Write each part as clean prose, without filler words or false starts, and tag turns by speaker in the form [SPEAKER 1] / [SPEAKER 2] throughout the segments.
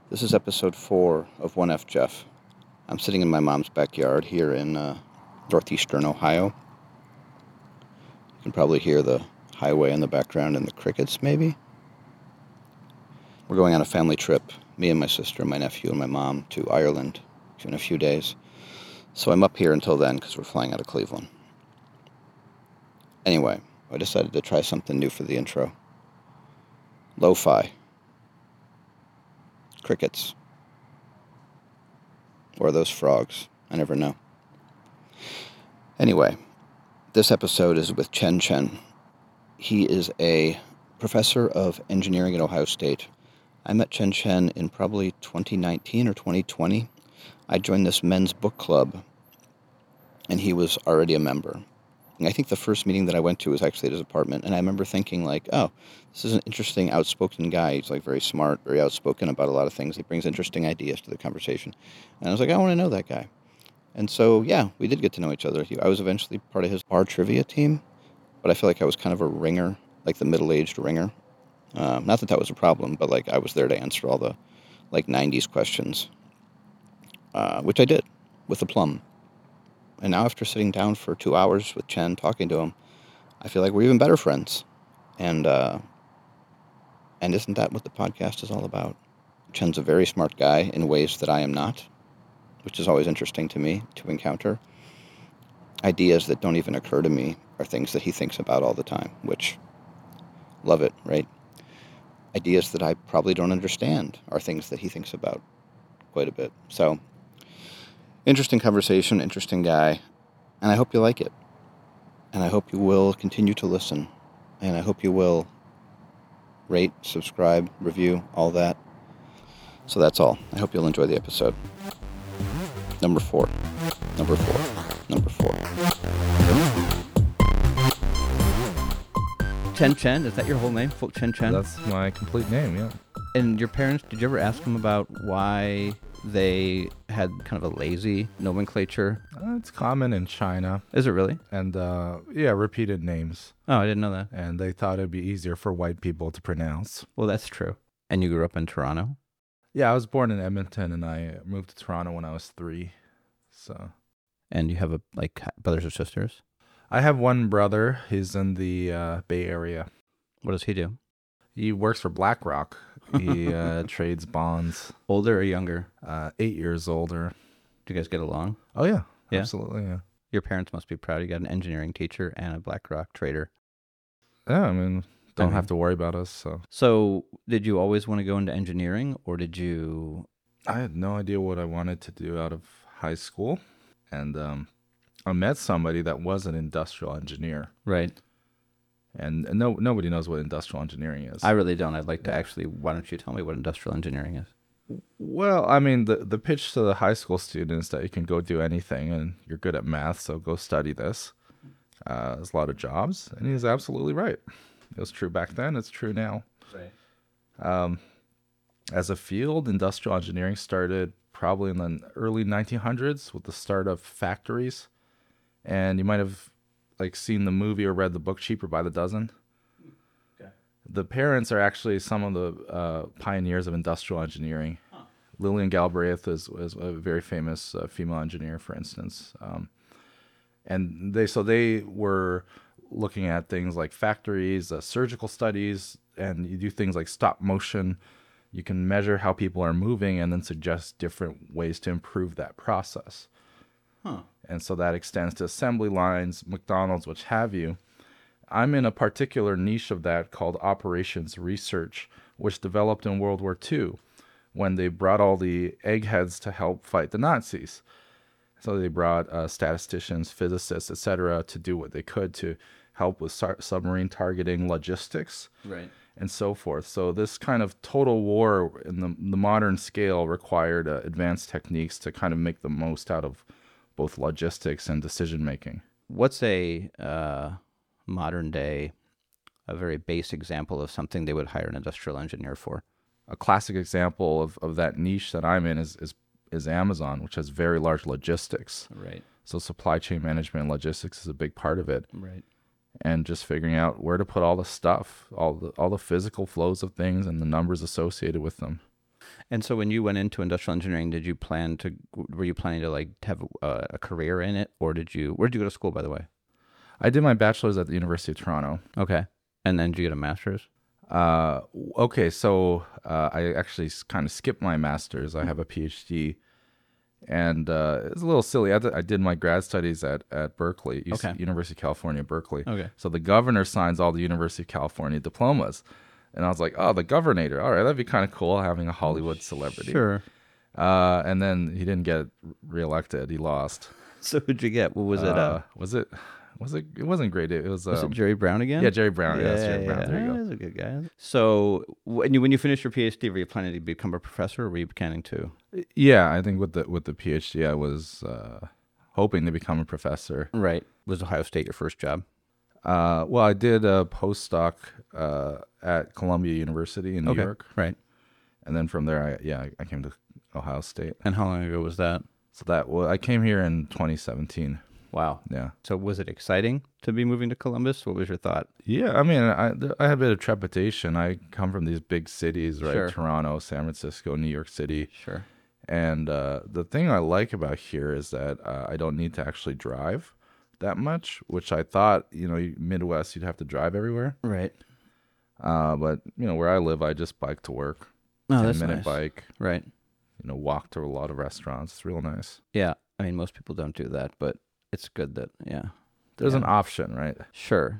[SPEAKER 1] This is episode 4 of 1F Jeff. I'm sitting in my mom's backyard here in northeastern Ohio. You can probably hear the highway in the background and the crickets, maybe. We're going on a family trip, me and my sister, my nephew, and my mom, to Ireland in a few days. So I'm up here until then because we're flying out of Cleveland. Anyway, I decided to try something new for the intro. Lo-fi. Crickets. Or those frogs. I never know. Anyway, this episode is with Chen Chen. He is a professor of engineering at Ohio State. I met Chen Chen in probably 2019 or 2020. I joined this men's book club, and he was already a member. And I think the first meeting that I went to was actually at his apartment, and I remember thinking, like, oh, this is an interesting, outspoken guy. He's, like, very smart, very outspoken about a lot of things. He brings interesting ideas to the conversation. And I was like, I want to know that guy. And so, yeah, we did get to know each other. I was eventually part of his bar trivia team, but I feel like I was kind of a ringer, like the middle-aged ringer. Not that that was a problem, but, like, I was there to answer all the, like, 90s questions, which I did with aplomb. And now after sitting down for 2 hours with Chen, talking to him, I feel like we're even better friends. And isn't that what the podcast is all about? Chen's a very smart guy in ways that I am not, which is always interesting to me to encounter. Ideas that don't even occur to me are things that he thinks about all the time, which, love it, right? Ideas that I probably don't understand are things that he thinks about quite a bit. So, interesting conversation, interesting guy, and I hope you like it. And I hope you will continue to listen. And I hope you will rate, subscribe, review, all that. So that's all. I hope you'll enjoy the episode. Number 4.
[SPEAKER 2] Chen Chen, is that your whole name? Full Chen Chen?
[SPEAKER 3] That's my complete name, yeah.
[SPEAKER 2] And your parents, did you ever ask them about why they had kind of a lazy nomenclature?
[SPEAKER 3] It's common in China.
[SPEAKER 2] Is it really?
[SPEAKER 3] And, repeated names.
[SPEAKER 2] Oh, I didn't know that.
[SPEAKER 3] And they thought it'd be easier for white people to pronounce.
[SPEAKER 2] Well, that's true. And you grew up in Toronto?
[SPEAKER 3] Yeah, I was born in Edmonton, and I moved to Toronto when I was 3. So.
[SPEAKER 2] And you have, brothers or sisters?
[SPEAKER 3] I have one brother. He's in the Bay Area.
[SPEAKER 2] What does he do?
[SPEAKER 3] He works for BlackRock. He trades bonds.
[SPEAKER 2] Older or younger?
[SPEAKER 3] 8 years older.
[SPEAKER 2] Do you guys get along?
[SPEAKER 3] Oh, yeah.
[SPEAKER 2] Yeah?
[SPEAKER 3] Absolutely, yeah.
[SPEAKER 2] Your parents must be proud. You got an engineering teacher and a BlackRock trader.
[SPEAKER 3] Yeah, I mean, don't have to worry about us.
[SPEAKER 2] So did you always want to go into engineering, or did you...
[SPEAKER 3] I had no idea what I wanted to do out of high school. And I met somebody that was an industrial engineer.
[SPEAKER 2] Right.
[SPEAKER 3] And nobody knows what industrial engineering is.
[SPEAKER 2] I really don't. I'd like to actually, why don't you tell me what industrial engineering is?
[SPEAKER 3] Well, I mean, the pitch to the high school students that you can go do anything and you're good at math, so go study this. There's a lot of jobs, and he's absolutely right. It was true back then. It's true now.
[SPEAKER 2] Right.
[SPEAKER 3] As a field, industrial engineering started probably in the early 1900s with the start of factories. And you might have seen the movie or read the book Cheaper by the Dozen.
[SPEAKER 2] Okay.
[SPEAKER 3] The parents are actually some of the pioneers of industrial engineering. Huh. Lillian Galbraith was a very famous female engineer, for instance. And they were looking at things like factories, surgical studies, and you do things like stop motion. You can measure how people are moving and then suggest different ways to improve that process.
[SPEAKER 2] Huh.
[SPEAKER 3] And so that extends to assembly lines, McDonald's, which have you. I'm in a particular niche of that called operations research, which developed in World War II when they brought all the eggheads to help fight the Nazis. So they brought statisticians, physicists, etc., to do what they could to help with submarine targeting, logistics,
[SPEAKER 2] right,
[SPEAKER 3] and so forth. So this kind of total war in the modern scale required advanced techniques to kind of make the most out of both logistics and decision making.
[SPEAKER 2] What's a modern day, a very base example of something they would hire an industrial engineer for?
[SPEAKER 3] A classic example of that niche that I'm in is Amazon, which has very large logistics.
[SPEAKER 2] Right.
[SPEAKER 3] So supply chain management and logistics is a big part of it.
[SPEAKER 2] Right.
[SPEAKER 3] And just figuring out where to put all the stuff, all the physical flows of things and the numbers associated with them.
[SPEAKER 2] And so when you went into industrial engineering, were you planning to like have a career in it, or where did you go to school, by the way?
[SPEAKER 3] I did my bachelor's at the University of Toronto.
[SPEAKER 2] Okay. And then did you get a master's?
[SPEAKER 3] Okay, so I actually kind of skipped my master's. I have a PhD, and it's a little silly. I did my grad studies at Berkeley,
[SPEAKER 2] Okay.
[SPEAKER 3] University of California, Berkeley.
[SPEAKER 2] Okay.
[SPEAKER 3] So the governor signs all the University of California diplomas, and I was like, oh, the governor. All right, that'd be kind of cool having a Hollywood celebrity.
[SPEAKER 2] Sure.
[SPEAKER 3] And then he didn't get reelected. He lost.
[SPEAKER 2] So who'd you get? What was it?
[SPEAKER 3] It wasn't great. It was
[SPEAKER 2] Was it Jerry Brown again?
[SPEAKER 3] yeah, Jerry Brown. Yeah, Jerry Brown. There you go.
[SPEAKER 2] He's a good guy. So when you finished your PhD, were you planning to become a professor, or were you planning to?
[SPEAKER 3] Yeah, I think with the PhD, I was hoping to become a professor.
[SPEAKER 2] Right. Was Ohio State your first job?
[SPEAKER 3] Well, I did a postdoc at Columbia University in New York,
[SPEAKER 2] Right.
[SPEAKER 3] and then from there, I came to Ohio State.
[SPEAKER 2] And how long ago was that?
[SPEAKER 3] So I came here in 2017.
[SPEAKER 2] Wow.
[SPEAKER 3] Yeah.
[SPEAKER 2] So was it exciting to be moving to Columbus? What was your thought?
[SPEAKER 3] Yeah, I mean, I had a bit of trepidation. I come from these big cities, right?
[SPEAKER 2] Sure.
[SPEAKER 3] Toronto, San Francisco, New York City.
[SPEAKER 2] Sure.
[SPEAKER 3] And the thing I like about here is that I don't need to actually drive that much, which I thought, Midwest, you'd have to drive everywhere.
[SPEAKER 2] Right.
[SPEAKER 3] But, where I live, I just bike to work.
[SPEAKER 2] Oh, that's
[SPEAKER 3] 10-minute
[SPEAKER 2] nice.
[SPEAKER 3] bike,
[SPEAKER 2] Right.
[SPEAKER 3] walk to a lot of restaurants. It's real nice.
[SPEAKER 2] Yeah. I mean, most people don't do that, but it's good that, yeah.
[SPEAKER 3] There's
[SPEAKER 2] Yeah.
[SPEAKER 3] an option, right?
[SPEAKER 2] Sure.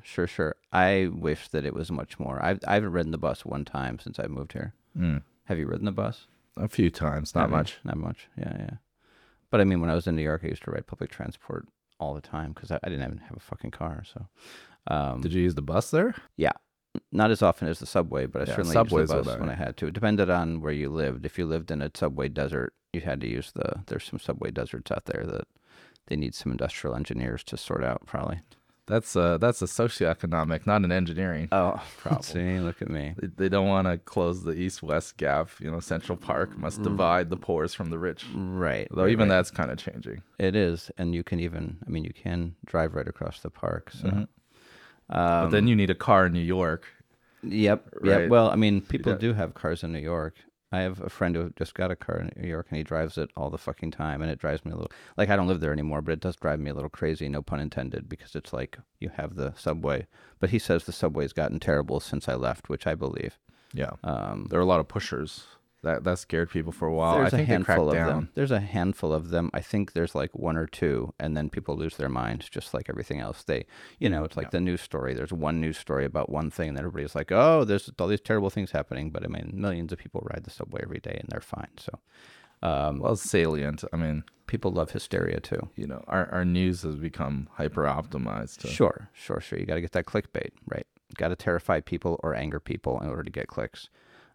[SPEAKER 2] I wish that it was much more. I haven't ridden the bus one time since I moved here. Have you ridden the bus?
[SPEAKER 3] A few times, not much.
[SPEAKER 2] Not much. Yeah. But I mean, when I was in New York, I used to ride public transport all the time because I didn't even have a fucking car. So,
[SPEAKER 3] Did you use the bus there?
[SPEAKER 2] yeah, not as often as the subway, but I
[SPEAKER 3] Yeah,
[SPEAKER 2] certainly
[SPEAKER 3] subways
[SPEAKER 2] used the
[SPEAKER 3] are
[SPEAKER 2] bus
[SPEAKER 3] better.
[SPEAKER 2] when I had to. It depended on where you lived. If you lived in a subway desert, you had to use there's some subway deserts out there that they need some industrial engineers to sort out, probably.
[SPEAKER 3] That's a socioeconomic, not an engineering
[SPEAKER 2] Oh,
[SPEAKER 3] problem.
[SPEAKER 2] see, look at me.
[SPEAKER 3] They don't want to close the east-west gap. Central Park must divide the poor from the rich.
[SPEAKER 2] Right.
[SPEAKER 3] Though
[SPEAKER 2] right,
[SPEAKER 3] even
[SPEAKER 2] right.
[SPEAKER 3] that's kind of changing.
[SPEAKER 2] It is, and you can you can drive right across the park. So,
[SPEAKER 3] Mhm. But then you need a car in New York.
[SPEAKER 2] Yep.
[SPEAKER 3] Right.
[SPEAKER 2] Well, I mean, people
[SPEAKER 3] Yeah.
[SPEAKER 2] do have cars in New York. I have a friend who just got a car in New York, and he drives it all the fucking time, and it drives me a little, like, I don't live there anymore, but it does drive me a little crazy, no pun intended, because it's like you have the subway. But he says the subway's gotten terrible since I left, which I believe.
[SPEAKER 3] Yeah. There are a lot of pushers. That scared people for a while.
[SPEAKER 2] There's
[SPEAKER 3] I think
[SPEAKER 2] a handful
[SPEAKER 3] they
[SPEAKER 2] of
[SPEAKER 3] cracked
[SPEAKER 2] them.
[SPEAKER 3] down.
[SPEAKER 2] There's a handful of them. I think there's like one or two, and then people lose their minds, just like everything else. It's like the news story. There's one news story about one thing, and everybody's like, "Oh, there's all these terrible things happening." But I mean, millions of people ride the subway every day, and they're fine. So,
[SPEAKER 3] Well, it's salient. I mean,
[SPEAKER 2] people love hysteria too.
[SPEAKER 3] our news has become hyper optimized.
[SPEAKER 2] Sure. You got to get that clickbait, right? Got to terrify people or anger people in order to get clicks.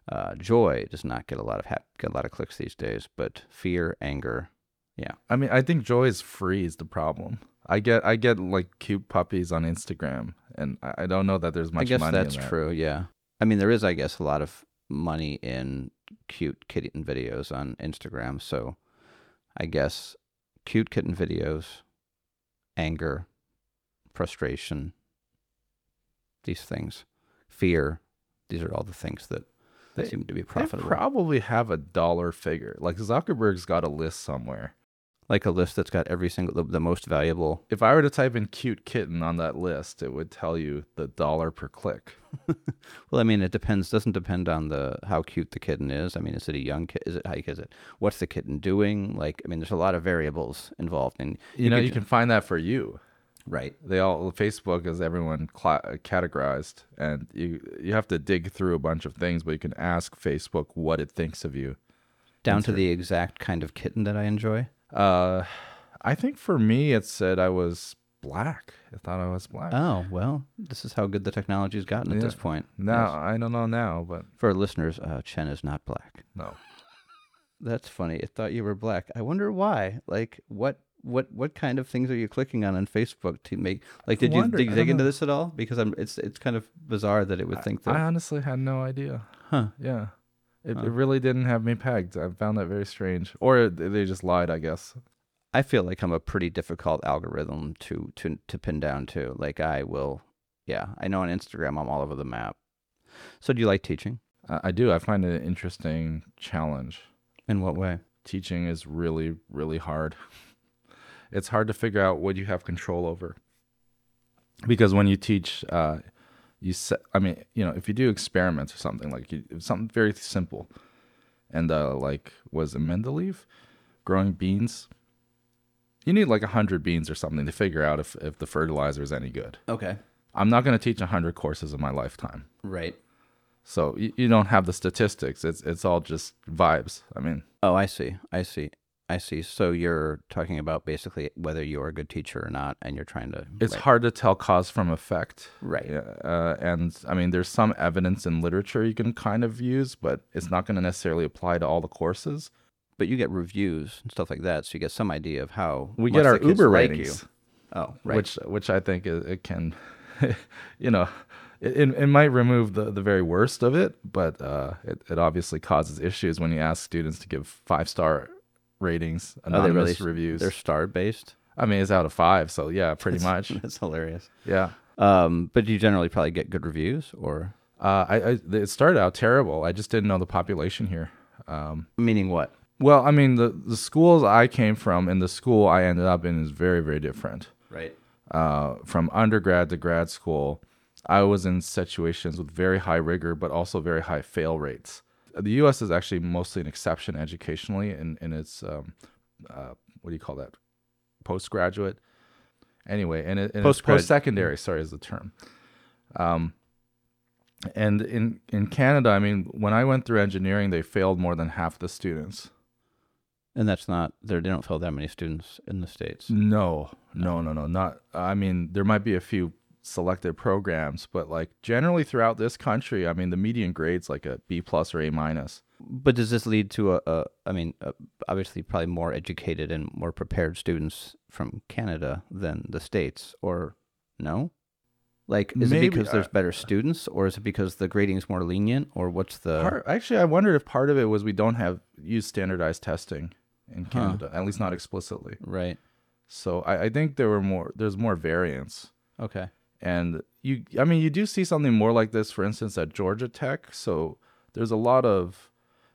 [SPEAKER 2] Joy does not get a lot of clicks these days, but fear, anger, yeah.
[SPEAKER 3] I mean, I think joy is free is the problem. I get like cute puppies on Instagram, and I don't know that there's much
[SPEAKER 2] I guess
[SPEAKER 3] money
[SPEAKER 2] that's
[SPEAKER 3] in that.
[SPEAKER 2] true, yeah. I mean, there is, I guess, a lot of money in cute kitten videos on Instagram, so I guess cute kitten videos, anger, frustration, these things, fear, these are all the things that seem to be
[SPEAKER 3] They
[SPEAKER 2] profitable.
[SPEAKER 3] probably have a dollar figure. Like Zuckerberg's got a list somewhere.
[SPEAKER 2] Like a list that's got every single, the most valuable.
[SPEAKER 3] If I were to type in cute kitten on that list, it would tell you the dollar per click.
[SPEAKER 2] Well, I mean, it depends. Doesn't depend on how cute the kitten is. I mean, is it a young kitten? Is it? What's the kitten doing? Like, I mean, there's a lot of variables involved. And
[SPEAKER 3] You can find that for you.
[SPEAKER 2] right.
[SPEAKER 3] Facebook is everyone categorized, and you have to dig through a bunch of things, but you can ask Facebook what it thinks of you.
[SPEAKER 2] Down to the exact kind of kitten that I enjoy.
[SPEAKER 3] I think for me, it said I was black. I thought I was black.
[SPEAKER 2] Oh, well, this is how good the technology's gotten at
[SPEAKER 3] Yeah.
[SPEAKER 2] this point.
[SPEAKER 3] Now,
[SPEAKER 2] Yes.
[SPEAKER 3] I don't know now, but
[SPEAKER 2] For our listeners, Chen is not black.
[SPEAKER 3] no.
[SPEAKER 2] That's funny. It thought you were black. I wonder why. Like, what kind of things are you clicking on Facebook to make? Like, did you
[SPEAKER 3] wonder. I
[SPEAKER 2] dig
[SPEAKER 3] don't
[SPEAKER 2] into
[SPEAKER 3] know.
[SPEAKER 2] this at all? Because it's kind of bizarre that it would think that.
[SPEAKER 3] I honestly had no idea.
[SPEAKER 2] Huh.
[SPEAKER 3] Yeah. It really didn't have me pegged. I found that very strange. Or they just lied, I guess.
[SPEAKER 2] I feel like I'm a pretty difficult algorithm to pin down to. Like, I know on Instagram I'm all over the map. So do you like teaching?
[SPEAKER 3] I do. I find it an interesting challenge.
[SPEAKER 2] In what way?
[SPEAKER 3] Teaching is really, really hard. It's hard to figure out what you have control over. Because when you teach, I mean, if you do experiments or something, like something very simple, and like, was it Mendeleev growing beans? You need like 100 beans or something to figure out if the fertilizer is any good.
[SPEAKER 2] Okay.
[SPEAKER 3] I'm not going to teach 100 courses in my lifetime.
[SPEAKER 2] Right.
[SPEAKER 3] So you don't have the statistics. It's all just vibes. I mean,
[SPEAKER 2] Oh, I see. So you're talking about basically whether you're a good teacher or not, and you're trying to.
[SPEAKER 3] it's
[SPEAKER 2] right.
[SPEAKER 3] hard to tell cause from effect.
[SPEAKER 2] Right.
[SPEAKER 3] And I mean, there's some evidence in literature you can kind of use, but it's not going to necessarily apply to all the courses.
[SPEAKER 2] But you get reviews and stuff like that, so you get some idea of how
[SPEAKER 3] We
[SPEAKER 2] much
[SPEAKER 3] get our
[SPEAKER 2] the kids
[SPEAKER 3] Uber
[SPEAKER 2] like
[SPEAKER 3] ratings,
[SPEAKER 2] you. Oh, right.
[SPEAKER 3] which I think it can, it might remove the very worst of it, but it obviously causes issues when you ask students to give 5-star ratings,
[SPEAKER 2] Are they
[SPEAKER 3] anonymous
[SPEAKER 2] really
[SPEAKER 3] reviews.
[SPEAKER 2] They're star based.
[SPEAKER 3] I mean, it's out of 5, so yeah, pretty much.
[SPEAKER 2] That's hilarious.
[SPEAKER 3] Yeah.
[SPEAKER 2] But you generally probably get good reviews, or
[SPEAKER 3] It started out terrible. I just didn't know the population here.
[SPEAKER 2] meaning what?
[SPEAKER 3] Well, I mean, the schools I came from and the school I ended up in is very, very different.
[SPEAKER 2] Right.
[SPEAKER 3] From undergrad to grad school, I was in situations with very high rigor, but also very high fail rates. The U.S. is actually mostly an exception educationally in its, what do you call that? Postgraduate. Anyway, and it's post-secondary, sorry, is the term. And in Canada, I mean, when I went through engineering, they failed more than half the students.
[SPEAKER 2] And that's not there. They don't fill that many students in the States.
[SPEAKER 3] No. Not. I mean, there might be a few selected programs, but like generally throughout this country, I mean, the median grade's like a B+ or A-.
[SPEAKER 2] But does this lead to obviously probably more educated and more prepared students from Canada than the States, or no? Like, is
[SPEAKER 3] Maybe,
[SPEAKER 2] it because there's better students, or is it because the grading's more lenient, or what's the...
[SPEAKER 3] Actually, I wondered if part of it was we don't use standardized testing in Canada, at least not explicitly.
[SPEAKER 2] Right.
[SPEAKER 3] So I think there's more variance.
[SPEAKER 2] Okay.
[SPEAKER 3] And you do see something more like this, for instance, at Georgia Tech. So there's a lot of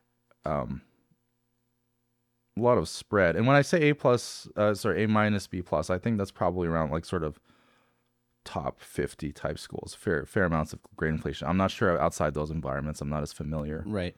[SPEAKER 3] spread. And when I say A+, A-, B+, I think that's probably around like sort of top 50 type schools, fair amounts of grade inflation. I'm not sure outside those environments. I'm not as familiar.
[SPEAKER 2] Right.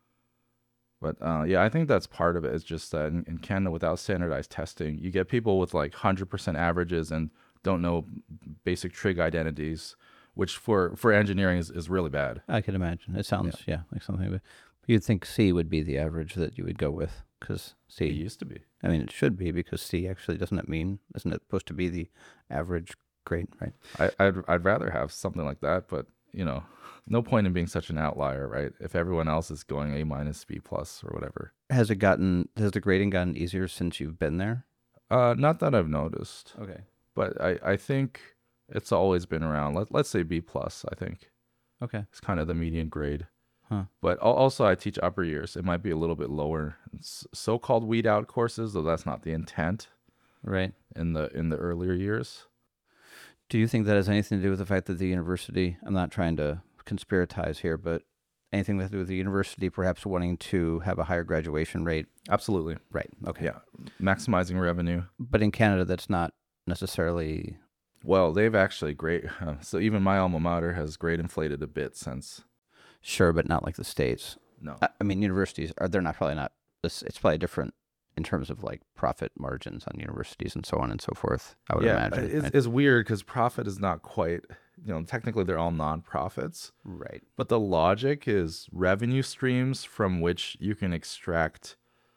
[SPEAKER 3] But yeah, I think that's part of it. It's just that in Canada, without standardized testing, you get people with like 100% averages and don't know basic trig identities, which for engineering is really bad.
[SPEAKER 2] I can imagine. It sounds, like something. But you'd think C would be the average that you would go with, because C...
[SPEAKER 3] It used to be.
[SPEAKER 2] I mean, it should be, because C actually, isn't it supposed to be the average grade, right?
[SPEAKER 3] I'd rather have something like that, but no point in being such an outlier, right? If everyone else is going A-, B+ or whatever.
[SPEAKER 2] Has the grading gotten easier since you've been there?
[SPEAKER 3] Not that I've noticed.
[SPEAKER 2] Okay.
[SPEAKER 3] But I think it's always been around. Let's say B+, I think.
[SPEAKER 2] Okay.
[SPEAKER 3] It's kind of the median grade.
[SPEAKER 2] Huh.
[SPEAKER 3] But also I teach upper years. It might be a little bit lower. It's so-called weed out courses, though that's not the intent.
[SPEAKER 2] Right.
[SPEAKER 3] In the earlier years.
[SPEAKER 2] Do you think that has anything to do with the fact that the university, I'm not trying to conspiratize here, but anything to do with the university perhaps wanting to have a higher graduation rate?
[SPEAKER 3] Absolutely.
[SPEAKER 2] Right. Okay.
[SPEAKER 3] Yeah. Maximizing revenue.
[SPEAKER 2] But in Canada, that's not necessarily...
[SPEAKER 3] Well, they've actually so even my alma mater has grade inflated a bit since.
[SPEAKER 2] Sure, but not like the States.
[SPEAKER 3] No.
[SPEAKER 2] I mean, universities, probably not, it's probably different in terms of like profit margins on universities and so on and so forth, I would imagine.
[SPEAKER 3] It's weird because profit is not quite, technically they're all nonprofits.
[SPEAKER 2] Right.
[SPEAKER 3] But the logic is revenue streams from which you can extract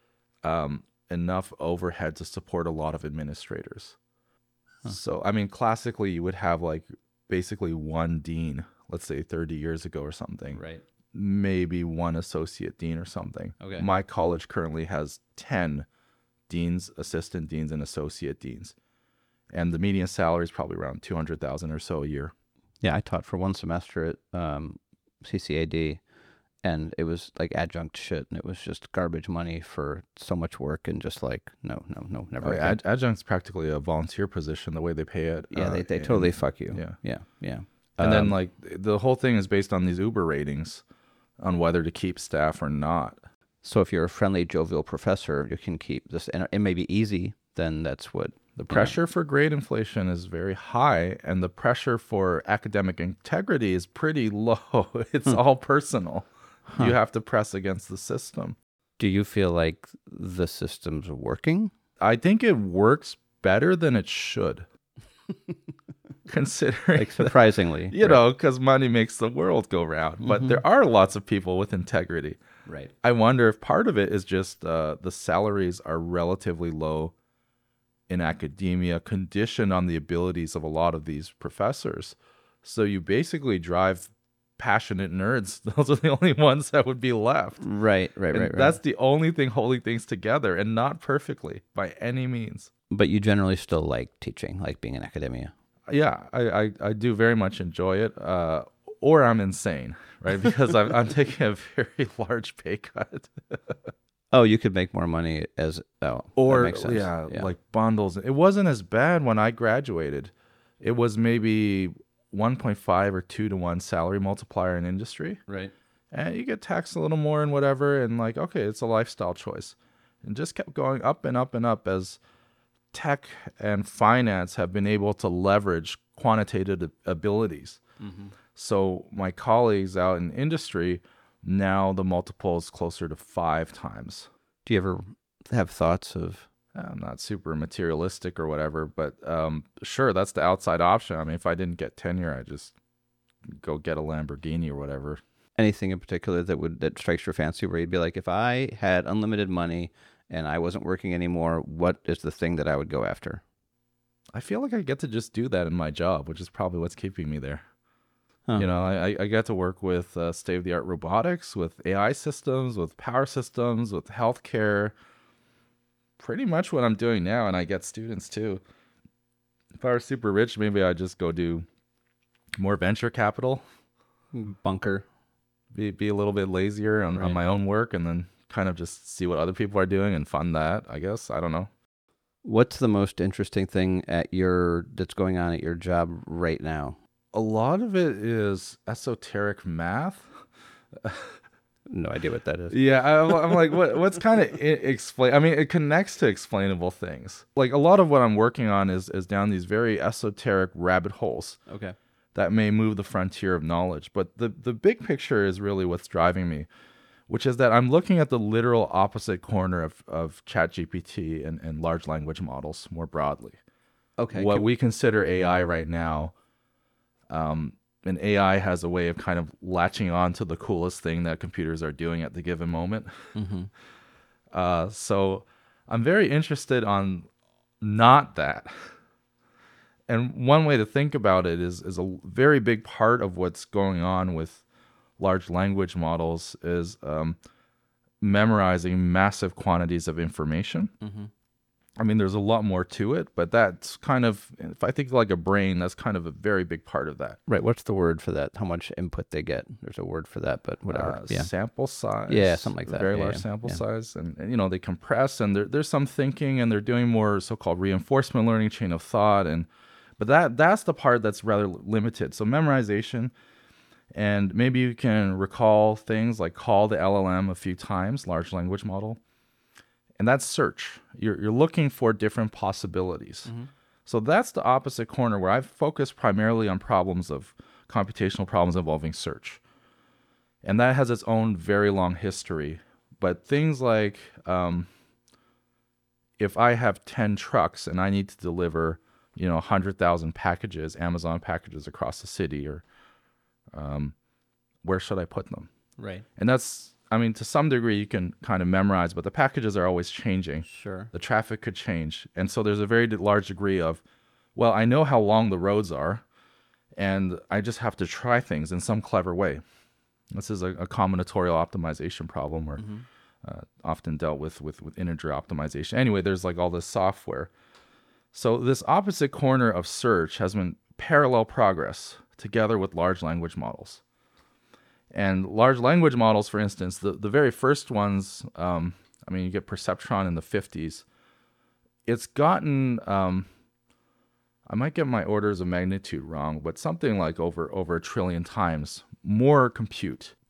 [SPEAKER 3] enough overhead to support a lot of administrators. Huh. So, I mean, classically you would have like basically one dean, let's say 30 years ago or something.
[SPEAKER 2] Right.
[SPEAKER 3] Maybe one associate dean or something.
[SPEAKER 2] Okay.
[SPEAKER 3] My college currently has 10 deans, assistant deans, and associate deans. And the median salary is probably around $200,000 or so a year.
[SPEAKER 2] Yeah, I taught for one semester at CCAD, and it was like adjunct shit, and it was just garbage money for so much work, and just like, no, never again.
[SPEAKER 3] Adjunct's practically a volunteer position, the way they pay it.
[SPEAKER 2] Yeah, they totally fuck you.
[SPEAKER 3] Yeah.
[SPEAKER 2] Yeah.
[SPEAKER 3] And then like the whole thing is based on these Uber ratings. on whether to keep staff or not.
[SPEAKER 2] So if you're a friendly, jovial professor, you can keep this, and it may be easy, then that's what...
[SPEAKER 3] The pressure for grade inflation is very high, and the pressure for academic integrity is pretty low. It's all personal. You have to press against the system.
[SPEAKER 2] Do you feel like the system's working?
[SPEAKER 3] I think it works better than it should. Considering,
[SPEAKER 2] Like, surprisingly.
[SPEAKER 3] you know, because money makes the world go round. But there are lots of people with integrity.
[SPEAKER 2] Right.
[SPEAKER 3] I wonder if part of it is just the salaries are relatively low in academia, conditioned on the abilities of a lot of these professors. So you basically drive passionate nerds. Those are the only ones that would be left.
[SPEAKER 2] Right.
[SPEAKER 3] That's the only thing holding things together, and not perfectly by any means.
[SPEAKER 2] But you generally still like teaching, like being in academia.
[SPEAKER 3] Yeah, I do very much enjoy it. Or I'm insane, right? Because I'm taking a very large pay cut.
[SPEAKER 2] Oh, you could make more money as... Oh,
[SPEAKER 3] Or,
[SPEAKER 2] that makes sense.
[SPEAKER 3] yeah, like bundles. It wasn't as bad when I graduated. It was maybe 1.5 or 2 to 1 salary multiplier in industry.
[SPEAKER 2] Right.
[SPEAKER 3] And you get taxed a little more and whatever. And like, okay, it's a lifestyle choice. And just kept going up and up and up as tech and finance have been able to leverage quantitative abilities. So my colleagues out in industry, now the multiple is closer to 5 times.
[SPEAKER 2] Do you ever have thoughts of...
[SPEAKER 3] I'm not super materialistic or whatever, but sure, that's the outside option. I mean, if I didn't get tenure, I'd just go get a Lamborghini or whatever.
[SPEAKER 2] anything in particular that strikes your fancy where you'd be like, if I had unlimited money and I wasn't working anymore, what is the thing that I would go after?
[SPEAKER 3] I feel like I get to just do that in my job, which is probably what's keeping me there.
[SPEAKER 2] Huh.
[SPEAKER 3] You know, I get to work with state-of-the-art robotics, with AI systems, with power systems, with healthcare. Pretty much what I'm doing now, and I get students too. If I were super rich, maybe I'd just go do more venture capital.
[SPEAKER 2] Bunker.
[SPEAKER 3] Be a little bit lazier on
[SPEAKER 2] Right.
[SPEAKER 3] my own work, and then kind of just see what other people are doing and fund that, I guess. I don't know.
[SPEAKER 2] What's the most interesting thing that's going on at your job right now?
[SPEAKER 3] A lot of it is esoteric math.
[SPEAKER 2] No idea what that is.
[SPEAKER 3] Yeah, I'm like, what's kind of explain? I mean, it connects to explainable things. Like a lot of what I'm working on is down these very esoteric rabbit holes
[SPEAKER 2] Okay.
[SPEAKER 3] that may move the frontier of knowledge. But the big picture is really what's driving me, which is that I'm looking at the literal opposite corner of ChatGPT and large language models more broadly.
[SPEAKER 2] Okay.
[SPEAKER 3] What we consider AI right now, and AI has a way of kind of latching on to the coolest thing that computers are doing at the given moment.
[SPEAKER 2] Mm-hmm.
[SPEAKER 3] So I'm very interested on not that. And one way to think about it is a very big part of what's going on with large language models is memorizing massive quantities of information.
[SPEAKER 2] Mm-hmm.
[SPEAKER 3] I mean, there's a lot more to it, but that's kind of, if I think like a brain, that's kind of a very big part of that.
[SPEAKER 2] Right. What's the word for that? How much input they get? There's a word for that, but whatever. Yeah.
[SPEAKER 3] Sample size.
[SPEAKER 2] Yeah, something like that.
[SPEAKER 3] Very
[SPEAKER 2] Yeah,
[SPEAKER 3] large
[SPEAKER 2] yeah,
[SPEAKER 3] sample
[SPEAKER 2] yeah.
[SPEAKER 3] size. And, you know, they compress and there's some thinking and they're doing more so-called reinforcement learning, chain of thought. But that's the part that's rather limited. So memorization, and maybe you can recall things like call the LLM a few times, large language model. And that's search. You're looking for different possibilities.
[SPEAKER 2] Mm-hmm.
[SPEAKER 3] So that's the opposite corner where I've focused primarily on computational problems involving search. And that has its own very long history. But things like if I have 10 trucks and I need to deliver, 100,000 packages, Amazon packages across the city, or where should I put them?
[SPEAKER 2] Right.
[SPEAKER 3] And that's, I mean, to some degree you can kind of memorize, but the packages are always changing.
[SPEAKER 2] Sure.
[SPEAKER 3] The traffic could change. And so there's a very large degree of, well, I know how long the roads are, and I just have to try things in some clever way. This is a combinatorial optimization problem, or often dealt with integer optimization. Anyway, there's like all this software. So this opposite corner of search has been parallel progress together with large language models. And large language models, for instance, the very first ones, you get Perceptron in the 50s. It's gotten, I might get my orders of magnitude wrong, but something like over 1 trillion times more compute.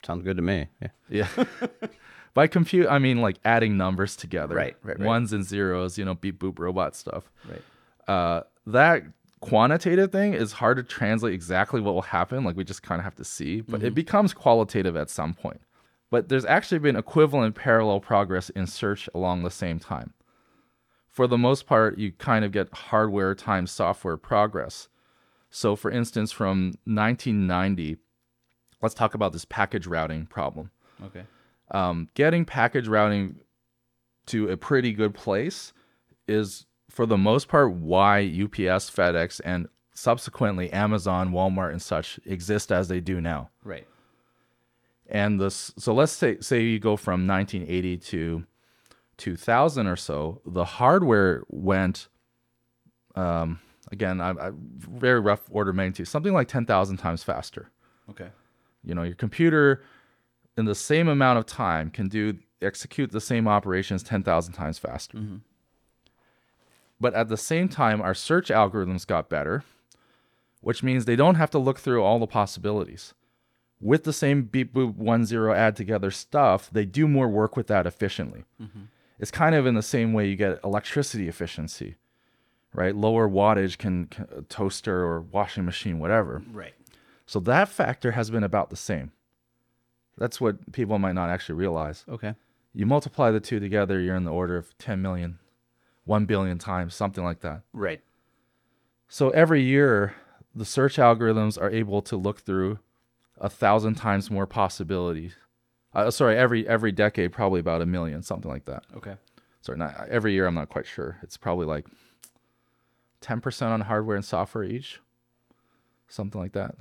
[SPEAKER 2] Sounds good to me. Yeah.
[SPEAKER 3] Yeah. By compute, I mean like adding numbers together.
[SPEAKER 2] Right.
[SPEAKER 3] Ones and zeros, beep boop robot stuff.
[SPEAKER 2] Right.
[SPEAKER 3] That quantitative thing is hard to translate exactly what will happen. Like we just kind of have to see, but it becomes qualitative at some point. But there's actually been equivalent parallel progress in search along the same time. For the most part, you kind of get hardware times software progress. So for instance, from 1990, let's talk about this package routing problem.
[SPEAKER 2] Okay.
[SPEAKER 3] Getting package routing to a pretty good place is, for the most part, why UPS, FedEx, and subsequently Amazon, Walmart, and such exist as they do now.
[SPEAKER 2] Right.
[SPEAKER 3] And so let's say you go from 1980 to 2000 or so, the hardware went, again, I very rough order of magnitude, something like 10,000 times faster.
[SPEAKER 2] Okay.
[SPEAKER 3] Your computer in the same amount of time can execute the same operations 10,000 times faster.
[SPEAKER 2] Mm-hmm.
[SPEAKER 3] But at the same time, our search algorithms got better, which means they don't have to look through all the possibilities. With the same beep boop 10 add together stuff, they do more work with that efficiently.
[SPEAKER 2] Mm-hmm.
[SPEAKER 3] It's kind of in the same way you get electricity efficiency, right? Lower wattage can toaster or washing machine, whatever.
[SPEAKER 2] Right.
[SPEAKER 3] So that factor has been about the same. That's what people might not actually realize.
[SPEAKER 2] Okay.
[SPEAKER 3] You multiply the two together, you're in the order of 10 million, 1 billion times, something like that.
[SPEAKER 2] Right.
[SPEAKER 3] So every year, the search algorithms are able to look through 1,000 times more possibilities. Every decade, probably about 1 million, something like that.
[SPEAKER 2] Okay.
[SPEAKER 3] Sorry, not every year. I'm not quite sure. It's probably like 10% on hardware and software each, something like that.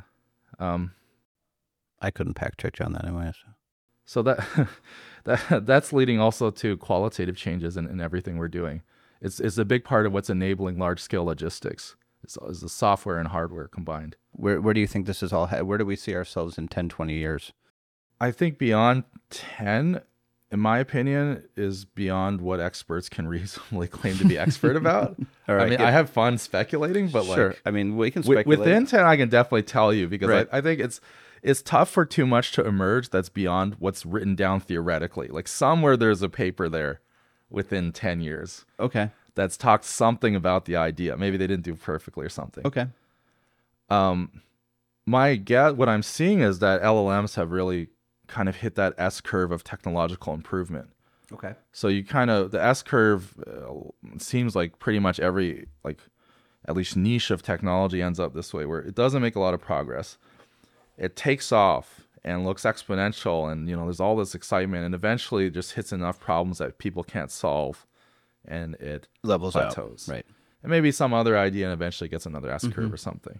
[SPEAKER 2] I couldn't fact check you on that anyway.
[SPEAKER 3] So that's leading also to qualitative changes in everything we're doing. It's a big part of what's enabling large scale logistics. Is the software and hardware combined.
[SPEAKER 2] Where do you think this is all where do we see ourselves in 10, 20 years?
[SPEAKER 3] I think beyond 10, in my opinion, is beyond what experts can reasonably claim to be expert about.
[SPEAKER 2] All right,
[SPEAKER 3] I mean, I have fun speculating, but
[SPEAKER 2] sure. I mean, we can speculate.
[SPEAKER 3] Within 10, I can definitely tell you, because
[SPEAKER 2] right.
[SPEAKER 3] I think it's tough for too much to emerge that's beyond what's written down theoretically. Like somewhere there's a paper there within 10 years.
[SPEAKER 2] Okay.
[SPEAKER 3] That's talked something about the idea. Maybe they didn't do perfectly or something.
[SPEAKER 2] Okay.
[SPEAKER 3] My guess, what I'm seeing is that LLMs have really kind of hit that S curve of technological improvement.
[SPEAKER 2] Okay.
[SPEAKER 3] So the S curve seems like pretty much every, like, at least niche of technology ends up this way, where it doesn't make a lot of progress. It takes off and looks exponential, and there's all this excitement, and eventually it just hits enough problems that people can't solve, and it
[SPEAKER 2] levels
[SPEAKER 3] plateaus.
[SPEAKER 2] Out. Right.
[SPEAKER 3] And maybe some other idea, and eventually gets another S curve or something.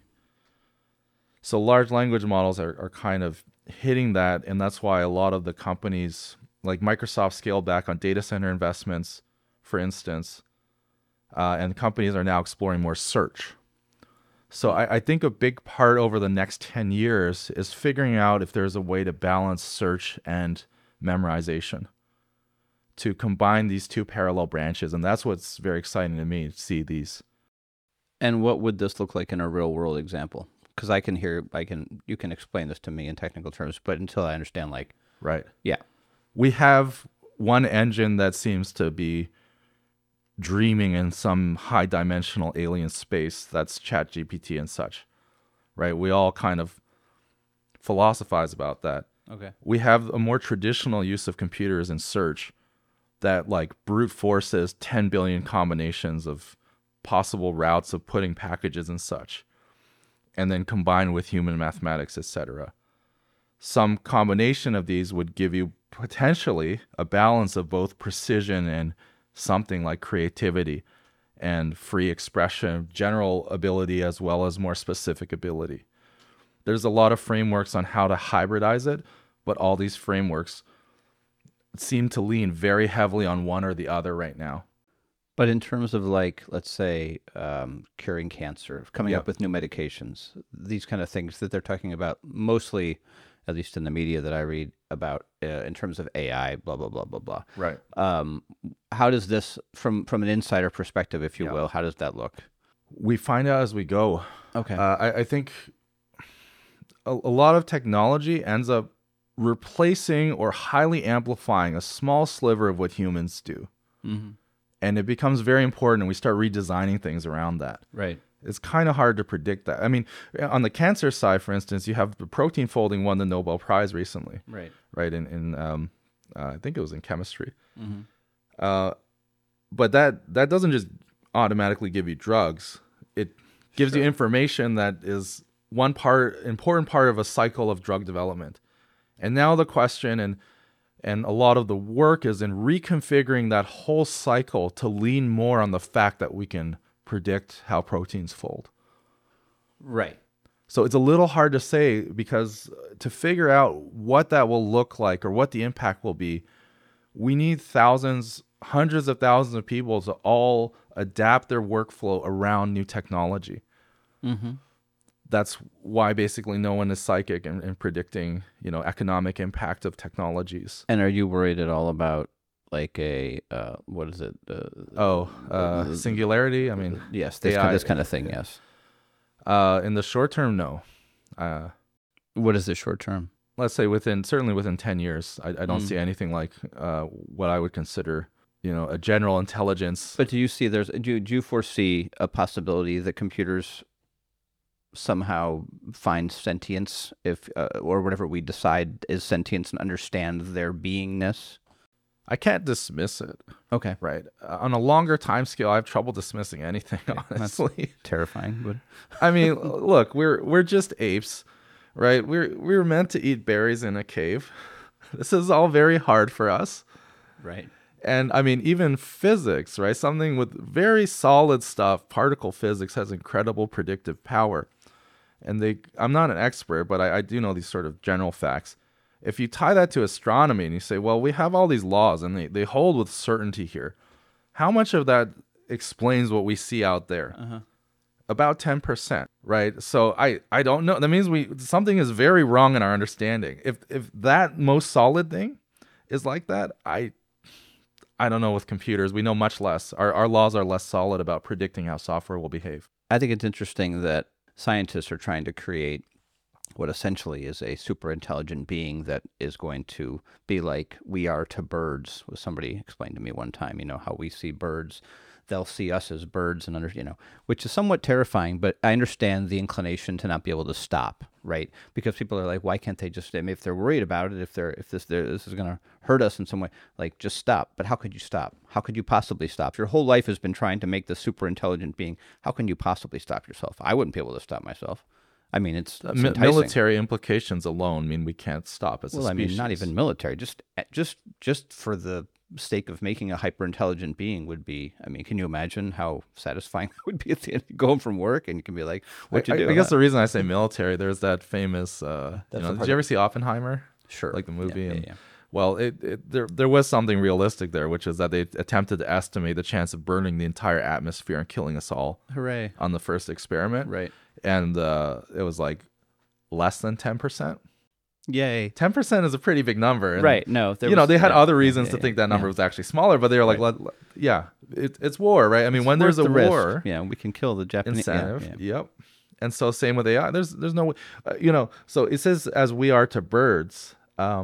[SPEAKER 3] So large language models are kind of hitting that, and that's why a lot of the companies, like Microsoft, scaled back on data center investments, for instance, and companies are now exploring more search. So I think a big part over the next 10 years is figuring out if there's a way to balance search and memorization, to combine these two parallel branches. And that's what's very exciting to me, to see these.
[SPEAKER 2] And what would this look like in a real world example? Because you can explain this to me in technical terms, but until I understand, like,
[SPEAKER 3] right.
[SPEAKER 2] Yeah.
[SPEAKER 3] We have one engine that seems to be dreaming in some high dimensional alien space. That's ChatGPT and such, right? We all kind of philosophize about that.
[SPEAKER 2] Okay.
[SPEAKER 3] We have a more traditional use of computers in search that, like, brute forces 10 billion combinations of possible routes of putting packages and such, and then combined with human mathematics, etc. Some combination of these would give you potentially a balance of both precision and something like creativity and free expression, general ability as well as more specific ability. There's a lot of frameworks on how to hybridize it, but all these frameworks seem to lean very heavily on one or the other right now.
[SPEAKER 2] But in terms of, like, let's say, curing cancer, coming up with new medications, these kind of things that they're talking about, mostly, at least in the media that I read about, in terms of AI, blah, blah, blah, blah, blah.
[SPEAKER 3] Right.
[SPEAKER 2] How does this, from an insider perspective, if you will, how does that look?
[SPEAKER 3] We find out as we go.
[SPEAKER 2] Okay.
[SPEAKER 3] I think a lot of technology ends up replacing or highly amplifying a small sliver of what humans do.
[SPEAKER 2] Mm-hmm.
[SPEAKER 3] And it becomes very important, and we start redesigning things around that.
[SPEAKER 2] Right.
[SPEAKER 3] It's kind of hard to predict that. I mean, on the cancer side, for instance, you have the protein folding won the Nobel Prize recently.
[SPEAKER 2] Right.
[SPEAKER 3] Right, in I think it was in chemistry.
[SPEAKER 2] Mm-hmm.
[SPEAKER 3] But that doesn't just automatically give you drugs. It gives you information that is important part of a cycle of drug development. And now the question and a lot of the work is in reconfiguring that whole cycle to lean more on the fact that we can predict how proteins fold.
[SPEAKER 2] Right.
[SPEAKER 3] So it's a little hard to say, because to figure out what that will look like or what the impact will be, we need hundreds of thousands of people to all adapt their workflow around new technology.
[SPEAKER 2] Mm-hmm.
[SPEAKER 3] That's why basically no one is psychic in predicting, economic impact of technologies.
[SPEAKER 2] And are you worried at all about like a what is it?
[SPEAKER 3] Singularity. I mean,
[SPEAKER 2] yes,
[SPEAKER 3] AI,
[SPEAKER 2] this kind of thing. Yes.
[SPEAKER 3] In the short term, no.
[SPEAKER 2] What is the short term?
[SPEAKER 3] Let's say certainly within 10 years, I don't see anything like what I would consider, a general intelligence.
[SPEAKER 2] But do you see do you foresee a possibility that computers somehow find sentience or whatever we decide is sentience and understand their beingness?
[SPEAKER 3] I can't dismiss it.
[SPEAKER 2] Okay.
[SPEAKER 3] Right. On a longer time scale, I have trouble dismissing anything, honestly.
[SPEAKER 2] That's terrifying, but
[SPEAKER 3] I mean, look, we're just apes, right? We're meant to eat berries in a cave. This is all very hard for us.
[SPEAKER 2] Right.
[SPEAKER 3] And I mean, even physics, right? Something with very solid stuff, particle physics has incredible predictive power. And I'm not an expert, but I do know these sort of general facts. If you tie that to astronomy and you say, well, we have all these laws and they hold with certainty here, how much of that explains what we see out there?
[SPEAKER 2] Uh-huh.
[SPEAKER 3] About 10%, right? So I don't know. That means something is very wrong in our understanding. If that most solid thing is like that, I don't know with computers. We know much less. Our laws are less solid about predicting how software will behave.
[SPEAKER 2] I think it's interesting that scientists are trying to create what essentially is a super intelligent being that is going to be like we are to birds. Somebody explained to me one time, how we see birds. They'll see us as birds and which is somewhat terrifying, but I understand the inclination to not be able to stop, right? Because people are like, why can't they just, if they're worried about it, if this is going to hurt us in some way, like just stop. But how could you stop? How could you possibly stop? Your whole life has been trying to make the super intelligent being. How can you possibly stop yourself? I wouldn't be able to stop myself. I mean, it's
[SPEAKER 3] military implications alone mean we can't stop as a species.
[SPEAKER 2] I mean, not even military. Just for the sake of making a hyper intelligent being would be. I mean, can you imagine how satisfying that would be at the end? You go home from work and you can be like, "What you do?"
[SPEAKER 3] I guess the reason I say military, there's that famous. Did you ever see Oppenheimer?
[SPEAKER 2] Sure,
[SPEAKER 3] like the movie.
[SPEAKER 2] Yeah.
[SPEAKER 3] Well, there was something realistic there, which is that they attempted to estimate the chance of burning the entire atmosphere and killing us all.
[SPEAKER 2] Hooray!
[SPEAKER 3] On the first experiment,
[SPEAKER 2] right?
[SPEAKER 3] And it was like less than 10%.
[SPEAKER 2] Yay!
[SPEAKER 3] 10% is a pretty big number, and,
[SPEAKER 2] right? No,
[SPEAKER 3] they had other reasons to think that number was actually smaller, but they were like, it's war, right? I mean, when there's a war,
[SPEAKER 2] we can kill the Japanese
[SPEAKER 3] incentive. Yep. And so same with AI. There's no, So it says as we are to birds.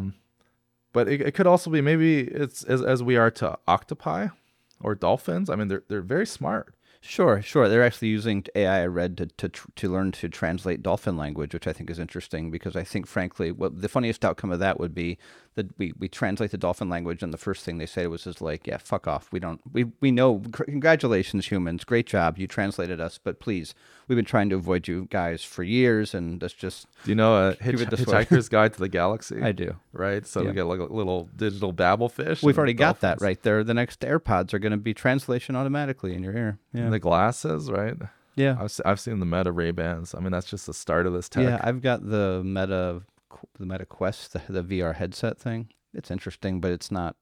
[SPEAKER 3] But it could also be maybe it's as we are to octopi or dolphins. I mean, they're very smart.
[SPEAKER 2] Sure. They're actually using AI, I read, to learn to translate dolphin language, which I think is interesting because I think, frankly, the funniest outcome of that would be that we translate the dolphin language and the first thing they say was just like, yeah, fuck off. We know, congratulations, humans. Great job. You translated us, but please, we've been trying to avoid you guys for years and let's just...
[SPEAKER 3] Do you know Hitchhiker's Guide to the Galaxy?
[SPEAKER 2] I do.
[SPEAKER 3] Right? So we get like a little digital babblefish.
[SPEAKER 2] We've already got that right there. The next AirPods are going to be translation automatically in your ear. Yeah.
[SPEAKER 3] And the glasses, right?
[SPEAKER 2] Yeah.
[SPEAKER 3] I've seen the Meta Ray-Bans. I mean, that's just the start of this tech.
[SPEAKER 2] Yeah, I've got the Meta Quest, the VR headset thing. It's interesting, but it's not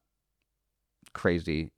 [SPEAKER 2] crazy.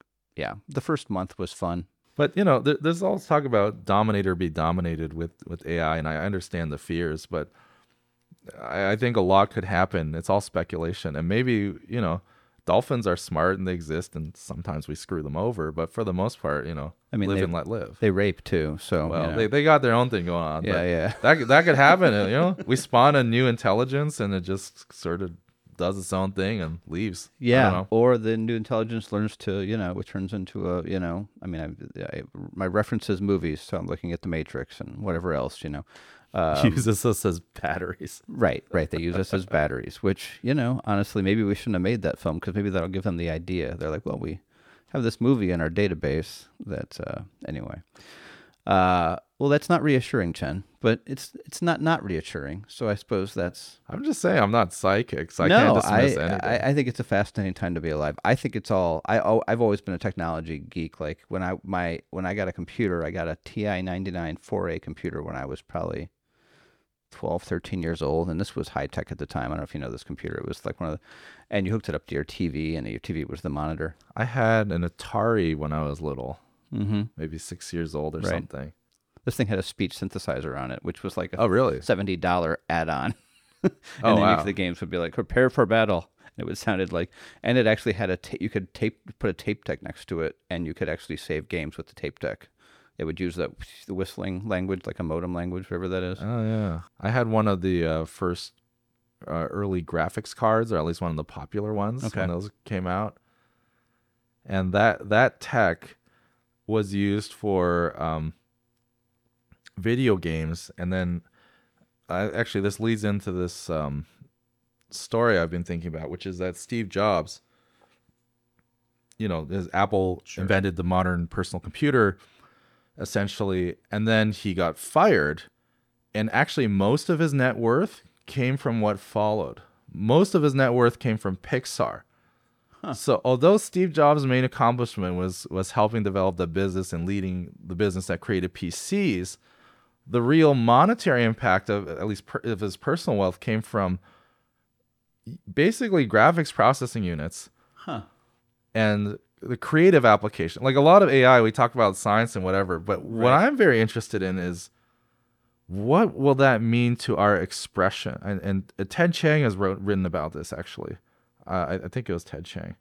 [SPEAKER 2] The first month was fun.
[SPEAKER 3] But, there's all talk about dominate or be dominated with AI, and I understand the fears, but I think a lot could happen. It's all speculation. And maybe, the dolphins are smart and they exist, and sometimes we screw them over. But for the most part,
[SPEAKER 2] I mean,
[SPEAKER 3] live and let live.
[SPEAKER 2] They rape too, so
[SPEAKER 3] Well, they got their own thing going on.
[SPEAKER 2] Yeah,
[SPEAKER 3] but
[SPEAKER 2] yeah.
[SPEAKER 3] That could happen. We spawn a new intelligence, and it just sort of does its own thing and leaves. I don't
[SPEAKER 2] Yeah,
[SPEAKER 3] know.
[SPEAKER 2] or the new intelligence learns to, it turns into a, I mean, my reference is movies, so I'm looking at The Matrix and whatever else,
[SPEAKER 3] Uses us as batteries.
[SPEAKER 2] Right. They use us as batteries, which, honestly, maybe we shouldn't have made that film because maybe that'll give them the idea. They're like, well, we have this movie in our database that, anyway. Well, that's not reassuring, Chen, but it's not reassuring. So I suppose that's...
[SPEAKER 3] I'm just saying, I'm not psychic, so I can't dismiss anything.
[SPEAKER 2] I think it's a fascinating time to be alive. I think it's all... I've always been a technology geek. Like when I got a computer, I got a TI-99 4A computer when I was probably 12, 13 years old, and this was high tech at the time. I don't know if you know this computer. It was like one of the... And you hooked it up to your TV, and your TV was the monitor.
[SPEAKER 3] I had an Atari when I was little,
[SPEAKER 2] Mm-hmm.
[SPEAKER 3] maybe 6 years old or
[SPEAKER 2] Right.
[SPEAKER 3] something.
[SPEAKER 2] This thing had a speech synthesizer on it, which was like a
[SPEAKER 3] Oh, really?
[SPEAKER 2] $70 add-on. And
[SPEAKER 3] Oh,
[SPEAKER 2] then
[SPEAKER 3] wow.
[SPEAKER 2] the games would be like, prepare for battle. And it would sounded like, and it actually had you could put a tape deck next to it, and you could actually save games with the tape deck. It would use the whistling language, like a modem language, whatever that is.
[SPEAKER 3] Oh, yeah. I had one of the first early graphics cards, or at least one of the popular ones
[SPEAKER 2] Okay.
[SPEAKER 3] when those came out. And that tech was used for video games. And then actually this leads into this story I've been thinking about, which is that Steve Jobs, his Apple
[SPEAKER 2] Sure.
[SPEAKER 3] invented the modern personal computer, essentially, and then he got fired. And actually, most of his net worth came from what followed. Most of his net worth came from Pixar.
[SPEAKER 2] Huh.
[SPEAKER 3] So, although Steve Jobs' main accomplishment was helping develop the business and leading the business that created PCs, the real monetary impact of at least of his personal wealth came from basically graphics processing units
[SPEAKER 2] Huh.
[SPEAKER 3] and the creative application. Like a lot of AI, we talk about science and whatever, but what
[SPEAKER 2] Right.
[SPEAKER 3] I'm very interested in is what will that mean to our expression? And Ted Chiang has written about this, actually. I think it was Ted Chiang.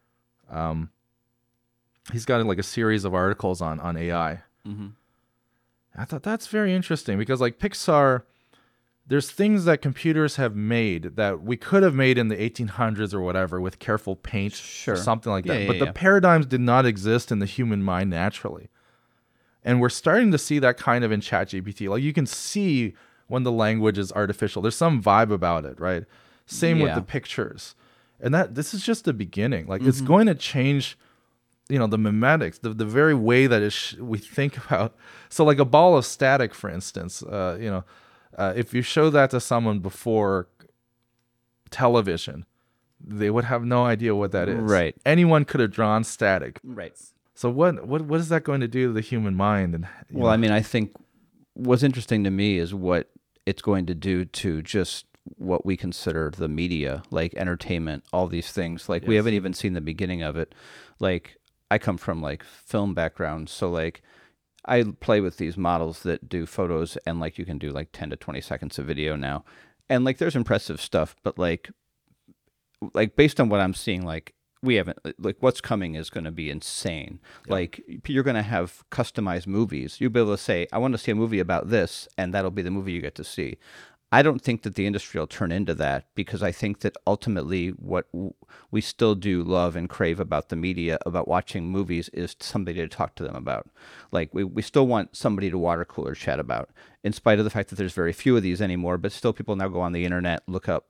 [SPEAKER 3] He's got like a series of articles on AI.
[SPEAKER 2] Mm-hmm.
[SPEAKER 3] I thought that's very interesting because like Pixar, there's things that computers have made that we could have made in the 1800s or whatever with careful paint
[SPEAKER 2] Sure.
[SPEAKER 3] or something like that.
[SPEAKER 2] Yeah,
[SPEAKER 3] But
[SPEAKER 2] yeah,
[SPEAKER 3] the paradigms did not exist in the human mind naturally. And we're starting to see that kind of in ChatGPT. Like you can see when the language is artificial. There's some vibe about it, right? Same with
[SPEAKER 2] Yeah.
[SPEAKER 3] the pictures. And this is just the beginning. Like
[SPEAKER 2] Mm-hmm.
[SPEAKER 3] it's going to change, the memetics, the very way that we think about. So like a ball of static, for instance, if you show that to someone before television, they would have no idea what that is.
[SPEAKER 2] Right.
[SPEAKER 3] Anyone could have drawn static.
[SPEAKER 2] Right.
[SPEAKER 3] So what is that going to do to the human mind? And
[SPEAKER 2] Well, I mean, I think what's interesting to me is what it's going to do to just what we consider the media, like entertainment, all these things. Like we
[SPEAKER 3] Yes.
[SPEAKER 2] haven't even seen the beginning of it. Like I come from like film background, so like I play with these models that do photos, and like you can do like 10 to 20 seconds of video now, and like there's impressive stuff, but like based on what I'm seeing, like we haven't, like what's coming is going to be insane.
[SPEAKER 3] Yeah.
[SPEAKER 2] Like you're going to have customized movies. You'll be able to say, I want to see a movie about this, and that'll be the movie you get to see. I don't think that the industry will turn into that, because I think that ultimately what we still do love and crave about the media, about watching movies, is somebody to talk to them about. Like we still want somebody to water cooler chat about, in spite of the fact that there's very few of these anymore. But still, people now go on the internet, look up,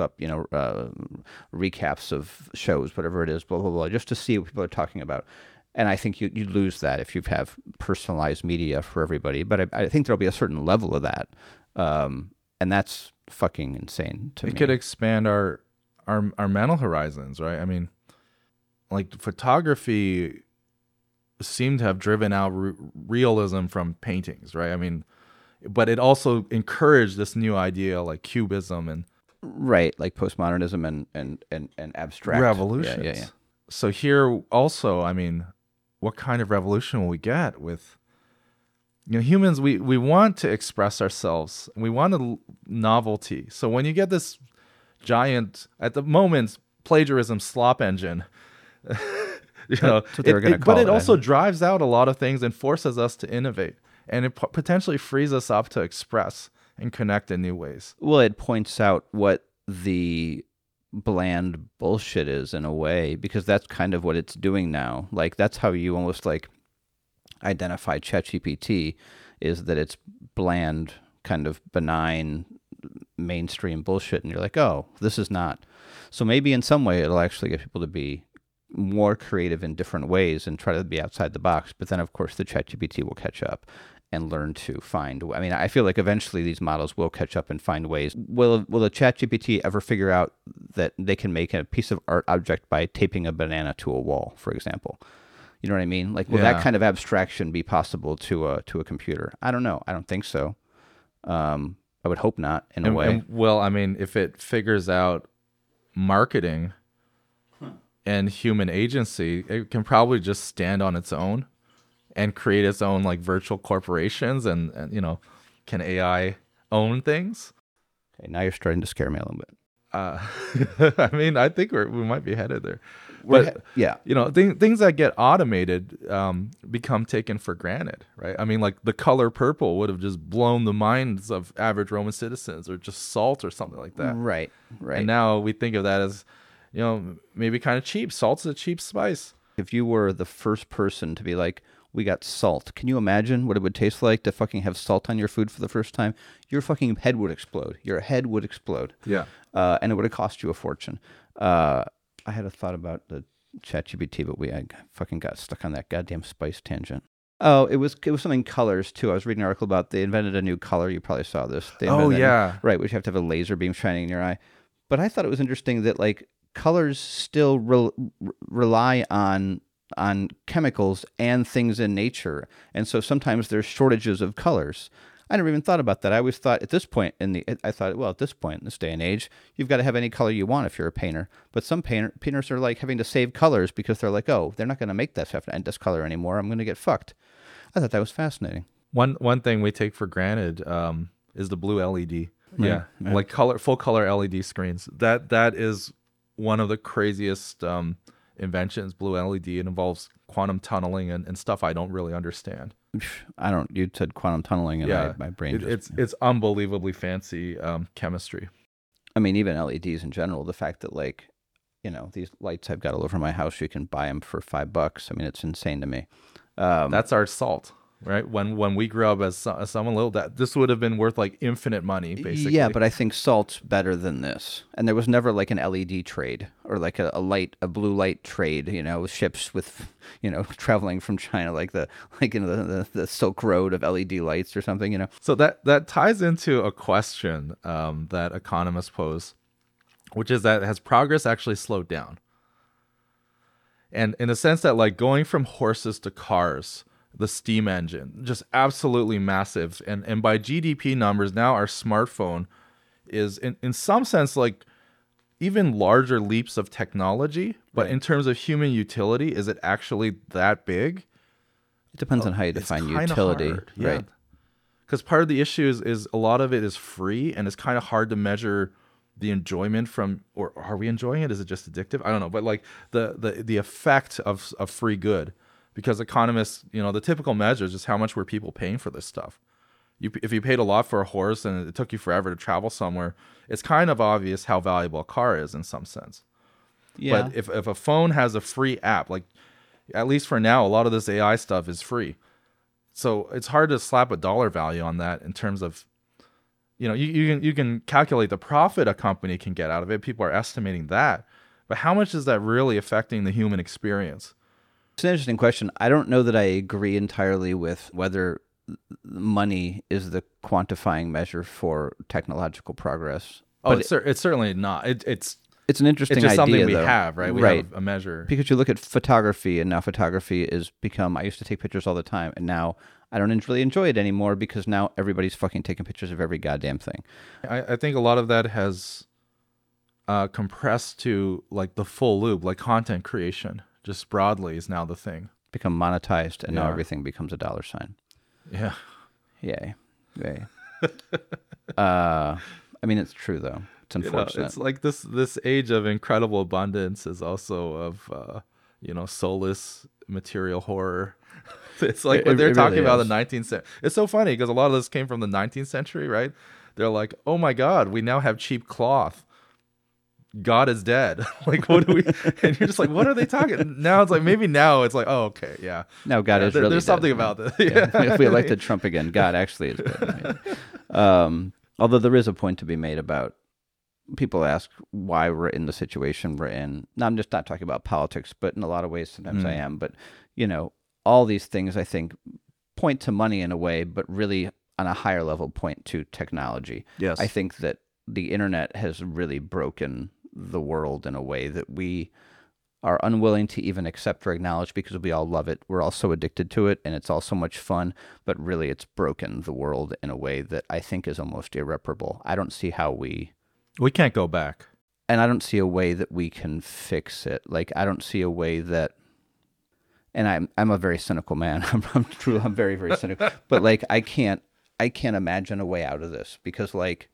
[SPEAKER 2] recaps of shows, whatever it is, blah blah blah, just to see what people are talking about. And I think you lose that if you have personalized media for everybody. But I think there'll be a certain level of that. And that's fucking insane to me.
[SPEAKER 3] it could expand our mental horizons, right? I mean, like photography seemed to have driven out realism from paintings, right? I mean, but it also encouraged this new idea like cubism and
[SPEAKER 2] Right, like postmodernism and abstract
[SPEAKER 3] revolutions.
[SPEAKER 2] Yeah.
[SPEAKER 3] So here also, I mean, what kind of revolution will we get with, humans, we want to express ourselves. We want a novelty. So when you get this giant, at the moment, plagiarism slop engine.
[SPEAKER 2] That's what they were going to call
[SPEAKER 3] but
[SPEAKER 2] it.
[SPEAKER 3] it also drives out a lot of things and forces us to innovate, and it potentially frees us up to express and connect in new ways.
[SPEAKER 2] Well, it points out what the bland bullshit is in a way, because that's kind of what it's doing now. Like, that's how you almost like identify ChatGPT, is that it's bland, kind of benign, mainstream bullshit, and you're like, oh, this is not. So maybe in some way it'll actually get people to be more creative in different ways and try to be outside the box. But then, of course, the ChatGPT will catch up and learn to find. I mean, I feel like eventually these models will catch up and find ways. Will the ChatGPT ever figure out that they can make a piece of art object by taping a banana to a wall, for example? You know what I mean? Like, will that kind of abstraction be possible to a computer? I don't know. I don't think so. I would hope not, in a way.
[SPEAKER 3] Well, I mean, if it figures out marketing and human agency, it can probably just stand on its own and create its own like virtual corporations, and can AI own things?
[SPEAKER 2] Okay, now you're starting to scare me a little bit.
[SPEAKER 3] I mean, I think we might be headed there.
[SPEAKER 2] Yeah.
[SPEAKER 3] Things that get automated become taken for granted, right? I mean, like the color purple would have just blown the minds of average Roman citizens, or just salt or something like that.
[SPEAKER 2] Right.
[SPEAKER 3] And now we think of that as, maybe kind of cheap. Salt's a cheap spice.
[SPEAKER 2] If you were the first person to be like, we got salt, can you imagine what it would taste like to fucking have salt on your food for the first time? Your fucking head would explode. Your head would explode.
[SPEAKER 3] Yeah.
[SPEAKER 2] And it would have cost you a fortune. I had a thought about the ChatGPT, but I fucking got stuck on that goddamn spice tangent. Oh, it was something colors too. I was reading an article about they invented a new color. You probably saw this. Right, which you have to have a laser beam shining in your eye. But I thought it was interesting that like colors still rely on chemicals and things in nature, and so sometimes there's shortages of colors. I never even thought about that. I always thought at this point in this day and age, you've got to have any color you want if you're a painter. But some painters are like having to save colors because they're like, oh, they're not going to make that stuff and this color anymore. I'm going to get fucked. I thought that was fascinating.
[SPEAKER 3] One thing we take for granted is the blue LED. Yeah. Like full color LED screens. That is one of the craziest inventions. Blue LED. It involves quantum tunneling and stuff I don't really understand.
[SPEAKER 2] You said quantum tunneling, and my brain
[SPEAKER 3] it's unbelievably fancy chemistry.
[SPEAKER 2] I mean, even LEDs in general, the fact that these lights I've got all over my house, you can buy them for $5. I mean, it's insane to me.
[SPEAKER 3] That's our salt, right? When we grew up as someone little, that this would have been worth like infinite money, basically.
[SPEAKER 2] Yeah, but I think salt's better than this. And there was never like an LED trade or like a blue light trade. Ships with traveling from China, the Silk Road of LED lights or something.
[SPEAKER 3] So that ties into a question that economists pose, which is that has progress actually slowed down? And in the sense that like going from horses to cars, the steam engine, just absolutely massive. And by GDP numbers, now our smartphone is in some sense like even larger leaps of technology. But
[SPEAKER 2] right.
[SPEAKER 3] In terms of human utility, is it actually that big?
[SPEAKER 2] It depends on how you define utility.
[SPEAKER 3] Hard, yeah.
[SPEAKER 2] Right.
[SPEAKER 3] Because part of the issue is a lot of it is free, and it's kind of hard to measure the enjoyment from, or are we enjoying it? Is it just addictive? I don't know. But like the effect of free good. Because economists, the typical measure is just how much were people paying for this stuff. If you paid a lot for a horse and it took you forever to travel somewhere, it's kind of obvious how valuable a car is in some sense. Yeah. But if a phone has a free app, like at least for now, a lot of this AI stuff is free. So it's hard to slap a dollar value on that in terms of, you can calculate the profit a company can get out of it. People are estimating that. But how much is that really affecting the human experience?
[SPEAKER 2] It's an interesting question. I don't know that I agree entirely with whether money is the quantifying measure for technological progress.
[SPEAKER 3] Oh, it's certainly not. It's
[SPEAKER 2] an interesting idea.
[SPEAKER 3] It's just something we
[SPEAKER 2] though.
[SPEAKER 3] have, right? We have a measure.
[SPEAKER 2] Because you look at photography, and now photography is become. I used to take pictures all the time, and now I don't really enjoy it anymore because now everybody's fucking taking pictures of every goddamn thing.
[SPEAKER 3] I think a lot of that has compressed to like the full loop, like content creation. Just broadly is now the thing.
[SPEAKER 2] Become monetized, and now everything becomes a dollar sign.
[SPEAKER 3] Yeah.
[SPEAKER 2] Yay. I mean, it's true, though. It's unfortunate.
[SPEAKER 3] It's like this age of incredible abundance is also of soulless material horror. It's like when they're talking
[SPEAKER 2] really
[SPEAKER 3] about
[SPEAKER 2] is.
[SPEAKER 3] the 19th century. It's so funny because a lot of this came from the 19th century, right? They're like, oh my God, we now have cheap cloth. God is dead. Like, what do we? And you're just like, what are they talking? Now it's like, maybe now it's like, oh, okay, yeah.
[SPEAKER 2] No, God is really
[SPEAKER 3] There's
[SPEAKER 2] dead.
[SPEAKER 3] something about this.
[SPEAKER 2] Yeah. If we elected Trump again, God actually is dead. Although there is a point to be made about people ask why we're in the situation we're in. Now, I'm just not talking about politics, but in a lot of ways, sometimes I am. But, all these things I think point to money in a way, but really on a higher level point to technology.
[SPEAKER 3] Yes.
[SPEAKER 2] I think that the internet has really broken the world in a way that we are unwilling to even accept or acknowledge because we all love it. We're all so addicted to it and it's all so much fun, but really it's broken the world in a way that I think is almost irreparable. I don't see how we
[SPEAKER 3] can't go back.
[SPEAKER 2] And I don't see a way that we can fix it. Like, I don't see a way that, and I'm a very cynical man. I'm very, very cynical. But like, I can't imagine a way out of this because like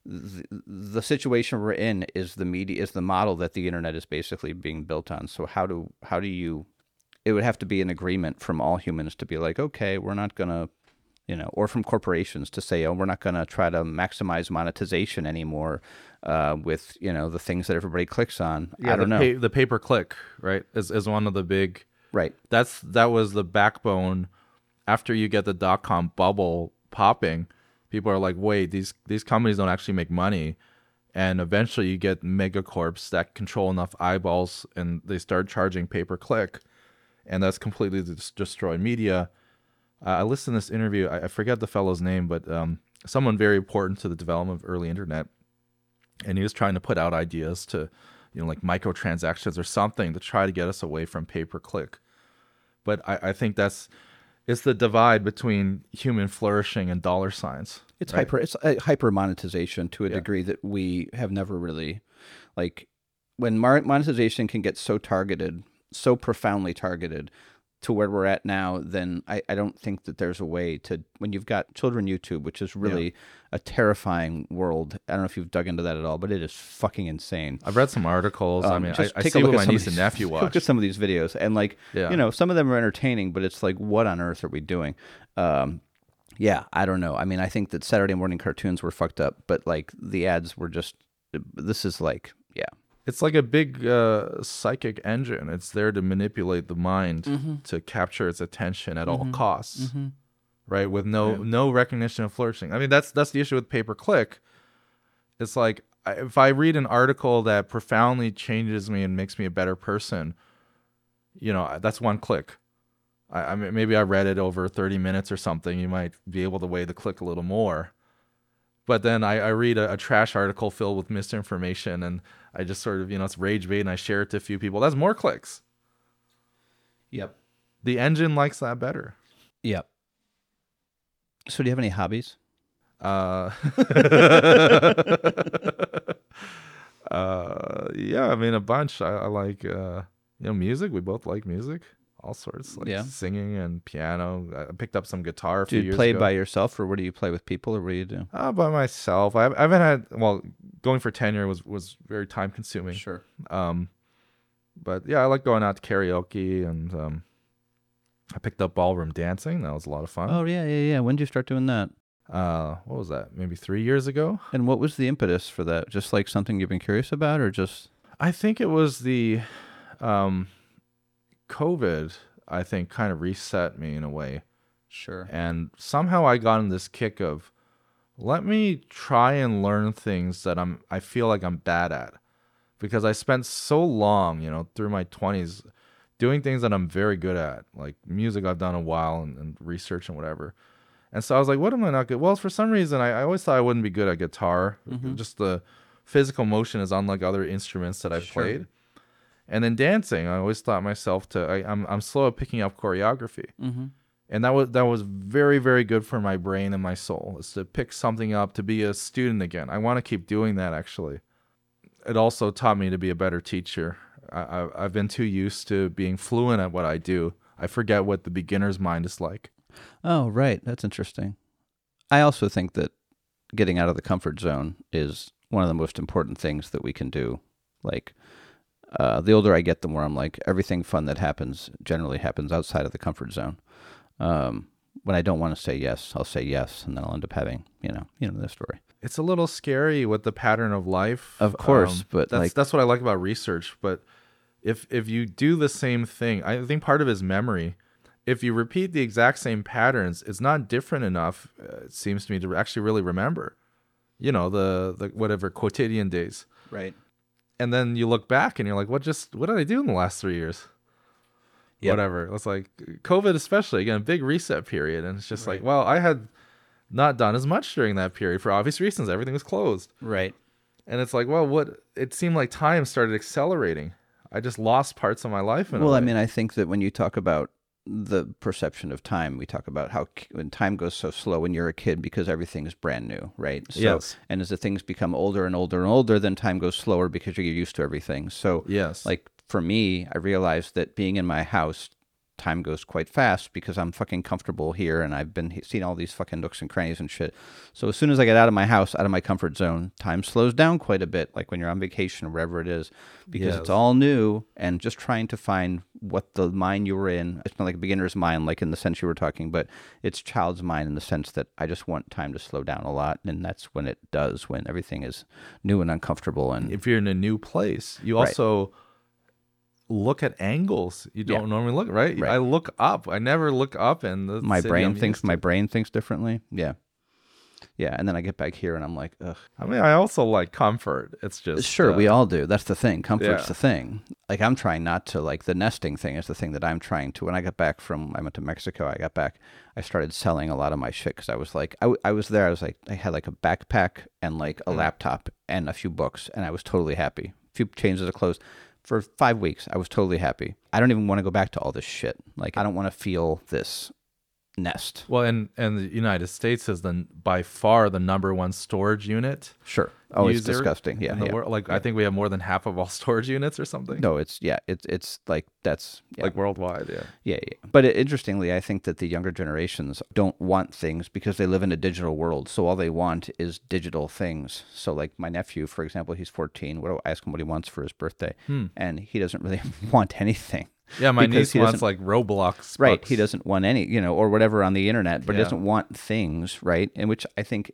[SPEAKER 2] the situation we're in is the media, is the model that the internet is basically being built on. So how do you, it would have to be an agreement from all humans to be like, okay, we're not going to, or from corporations to say, oh, we're not going to try to maximize monetization anymore with, the things that everybody clicks on.
[SPEAKER 3] Yeah,
[SPEAKER 2] I don't know.
[SPEAKER 3] The pay per click, right, is one of the big.
[SPEAKER 2] Right.
[SPEAKER 3] That was the backbone. After you get the .com bubble popping, people are like, wait, these companies don't actually make money. And eventually you get megacorps that control enough eyeballs and they start charging pay per click. And that's completely destroyed media. I listened to this interview. I forget the fellow's name, but someone very important to the development of early internet. And he was trying to put out ideas to, like microtransactions or something to try to get us away from pay per click. But I think it's the divide between human flourishing and dollar signs.
[SPEAKER 2] It's
[SPEAKER 3] right?
[SPEAKER 2] it's a hyper monetization to a degree that we have never really, like, when monetization can get so targeted, so profoundly targeted to where we're at now, then I don't think that there's a way to, when you've got children YouTube, which is really a terrifying world. I don't know if you've dug into that at all, but it is fucking insane.
[SPEAKER 3] I've read some articles. I
[SPEAKER 2] Take
[SPEAKER 3] see
[SPEAKER 2] a look
[SPEAKER 3] what
[SPEAKER 2] at
[SPEAKER 3] my niece and nephew watch.
[SPEAKER 2] Look at some of these videos, and like, some of them are entertaining, but it's like, what on earth are we doing? Yeah, I don't know. I mean, I think that Saturday morning cartoons were fucked up, but like the ads were just, this is like, yeah.
[SPEAKER 3] It's like a big psychic engine. It's there to manipulate the mind to capture its attention at all costs, right? With no recognition of flourishing. I mean, that's the issue with pay-per-click. It's like, if I read an article that profoundly changes me and makes me a better person, that's one click. I mean, maybe I read it over 30 minutes or something. You might be able to weigh the click a little more. But then I read a trash article filled with misinformation and I just sort of, it's rage bait and I share it to a few people. That's more clicks.
[SPEAKER 2] Yep.
[SPEAKER 3] The engine likes that better.
[SPEAKER 2] Yep. So do you have any hobbies?
[SPEAKER 3] Yeah, I mean, a bunch. I like, music. We both like music. All sorts, like singing and piano. I picked up some guitar a few years ago.
[SPEAKER 2] Do you play by yourself, or what do you play with people, or what do you do?
[SPEAKER 3] By myself. I haven't had, going for tenure was very time consuming.
[SPEAKER 2] Sure.
[SPEAKER 3] But yeah, I like going out to karaoke, and I picked up ballroom dancing. That was a lot of fun.
[SPEAKER 2] Oh yeah. When did you start doing that?
[SPEAKER 3] What was that? Maybe 3 years ago.
[SPEAKER 2] And what was the impetus for that? Just like something you've been curious about, or just?
[SPEAKER 3] I think it was the COVID, I think, kind of reset me in a way.
[SPEAKER 2] Sure.
[SPEAKER 3] And somehow I got in this kick of, let me try and learn things that I feel like I'm bad at. Because I spent so long, through my 20s, doing things that I'm very good at, like music I've done a while and research and whatever. And so I was like, what am I not good? Well, for some reason, I always thought I wouldn't be good at guitar. Just the physical motion is unlike other instruments that I've played. And then dancing, I always thought myself I'm slow at picking up choreography. And that was very, very good for my brain and my soul, is to pick something up, to be a student again. I want to keep doing that, actually. It also taught me to be a better teacher. I've been too used to being fluent at what I do. I forget what the beginner's mind is like.
[SPEAKER 2] Oh, right. That's interesting. I also think that getting out of the comfort zone is one of the most important things that we can do. Like, the older I get, the more I'm like, everything fun that happens generally happens outside of the comfort zone. When I don't want to say yes, I'll say yes, and then I'll end up having, this story.
[SPEAKER 3] It's a little scary with the pattern of life.
[SPEAKER 2] Of course, but
[SPEAKER 3] that's what I like about research. But if you do the same thing, I think part of it is memory. If you repeat the exact same patterns, it's not different enough, it seems to me, to actually really remember. The whatever quotidian days.
[SPEAKER 2] Right.
[SPEAKER 3] And then you look back and you're like, what did I do in the last 3 years? Yep. Whatever. It's like COVID, especially, again, a big reset period. And it's just like, well, I had not done as much during that period for obvious reasons. Everything was closed.
[SPEAKER 2] Right.
[SPEAKER 3] And it's like, well, it seemed like time started accelerating. I just lost parts of my life.
[SPEAKER 2] I mean, I think that when you talk about the perception of time, we talk about how when time goes so slow when you're a kid because everything is brand new, right? So,
[SPEAKER 3] yes.
[SPEAKER 2] And as the things become older and older and older, then time goes slower because you're used to everything. So,
[SPEAKER 3] yes,
[SPEAKER 2] like for me, I realized that being in my house, time goes quite fast because I'm fucking comfortable here and I've been seeing all these fucking nooks and crannies and shit. So as soon as I get out of my house, out of my comfort zone, time slows down quite a bit, like when you're on vacation or wherever it is, because it's all new and just trying to find what the mind you were in. It's not like a beginner's mind, like in the sense you were talking, but it's child's mind in the sense that I just want time to slow down a lot. And that's when it does, when everything is new and uncomfortable. And
[SPEAKER 3] if you're in a new place, you also look at angles you don't normally look, right? I look up. I never look up, and
[SPEAKER 2] my brain thinks differently. Yeah, and then I get back here and I'm like, ugh.
[SPEAKER 3] I mean, I also like comfort. It's just
[SPEAKER 2] sure, we all do. That's the thing. Comfort's the thing. Like I'm trying not to, like the nesting thing is the thing that I'm trying to. When I got back I went to Mexico. I got back. I started selling a lot of my shit because I was like, I was there. I was like, I had like a backpack and like a laptop and a few books, and I was totally happy. A few changes of clothes. For 5 weeks, I was totally happy. I don't even want to go back to all this shit. Like, I don't want to feel this nest.
[SPEAKER 3] Well, and the United States is by far the #1 storage unit.
[SPEAKER 2] Sure. Oh, it's disgusting. Yeah.
[SPEAKER 3] In the world. Like, I think we have more than half of all storage units or something.
[SPEAKER 2] No, it's like that's
[SPEAKER 3] like worldwide. Yeah.
[SPEAKER 2] Yeah. But interestingly, I think that the younger generations don't want things because they live in a digital world. So all they want is digital things. So like my nephew, for example, he's 14. I ask him what he wants for his birthday, and he doesn't really want anything.
[SPEAKER 3] Yeah, my niece wants like Roblox.
[SPEAKER 2] Right. He doesn't want any, or whatever on the internet, but he doesn't want things, right? And which I think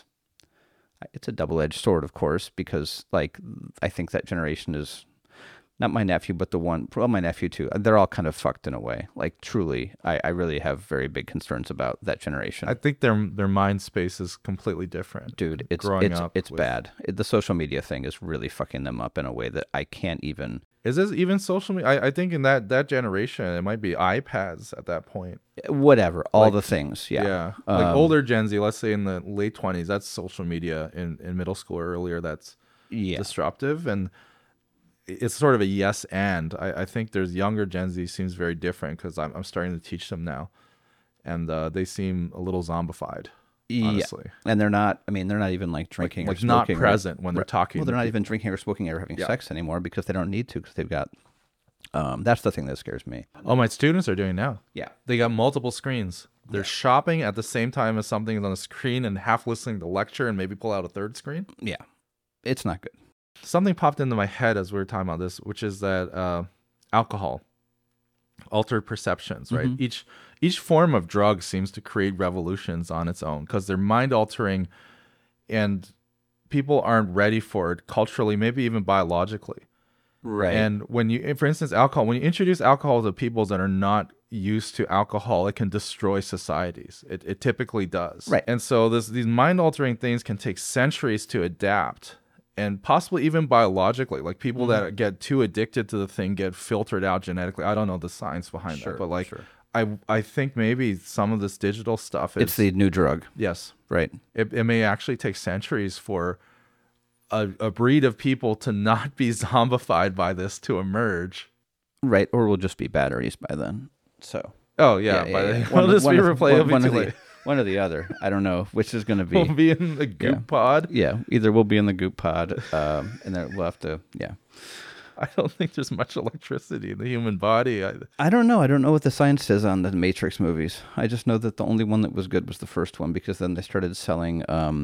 [SPEAKER 2] it's a double-edged sword, of course, because like I think that generation is not my nephew, but my nephew too. They're all kind of fucked in a way. Like truly, I really have very big concerns about that generation.
[SPEAKER 3] I think their mind space is completely different.
[SPEAKER 2] Dude, it's bad. The social media thing is really fucking them up in a way that I can't even.
[SPEAKER 3] Is this even social media? I think in that generation, it might be iPads at that point.
[SPEAKER 2] Whatever, all the things, yeah.
[SPEAKER 3] Yeah, like older Gen Z, let's say in the late 20s, that's social media. In middle school or earlier, that's disruptive. And it's sort of a yes and. I think there's younger Gen Z seems very different because I'm starting to teach them now. And they seem a little zombified. Honestly.
[SPEAKER 2] Yeah. And they're not even like drinking or smoking.
[SPEAKER 3] Not present when they're talking.
[SPEAKER 2] Well, they're not even drinking or smoking or having sex anymore because they don't need to because they've got, that's the thing that scares me.
[SPEAKER 3] Oh, my students are doing now.
[SPEAKER 2] Yeah.
[SPEAKER 3] They got multiple screens. They're shopping at the same time as something is on the screen and half listening to the lecture and maybe pull out a third screen.
[SPEAKER 2] Yeah. It's not good.
[SPEAKER 3] Something popped into my head as we were talking about this, which is that alcohol, altered perceptions, right? Each form of drug seems to create revolutions on its own because they're mind altering and people aren't ready for it culturally, maybe even biologically.
[SPEAKER 2] Right.
[SPEAKER 3] And for instance, alcohol, when you introduce alcohol to people that are not used to alcohol, it can destroy societies. It typically does.
[SPEAKER 2] Right.
[SPEAKER 3] And so these mind altering things can take centuries to adapt. And possibly even biologically, like people that get too addicted to the thing get filtered out genetically. I don't know the science behind that, but I think maybe some of this digital stuff is...
[SPEAKER 2] It's the new drug.
[SPEAKER 3] Yes.
[SPEAKER 2] Right.
[SPEAKER 3] It may actually take centuries for a breed of people to not be zombified by this to emerge.
[SPEAKER 2] Right. Or we'll just be batteries by then. So...
[SPEAKER 3] Oh, yeah. We'll just be replaced.
[SPEAKER 2] One or the other. I don't know which is going to be.
[SPEAKER 3] We'll be in the goop pod.
[SPEAKER 2] Yeah, either we'll be in the goop pod, and then we'll have to. Yeah,
[SPEAKER 3] I don't think there's much electricity in the human body.
[SPEAKER 2] I don't know. I don't know what the science says on the Matrix movies. I just know that the only one that was good was the first one because then they started selling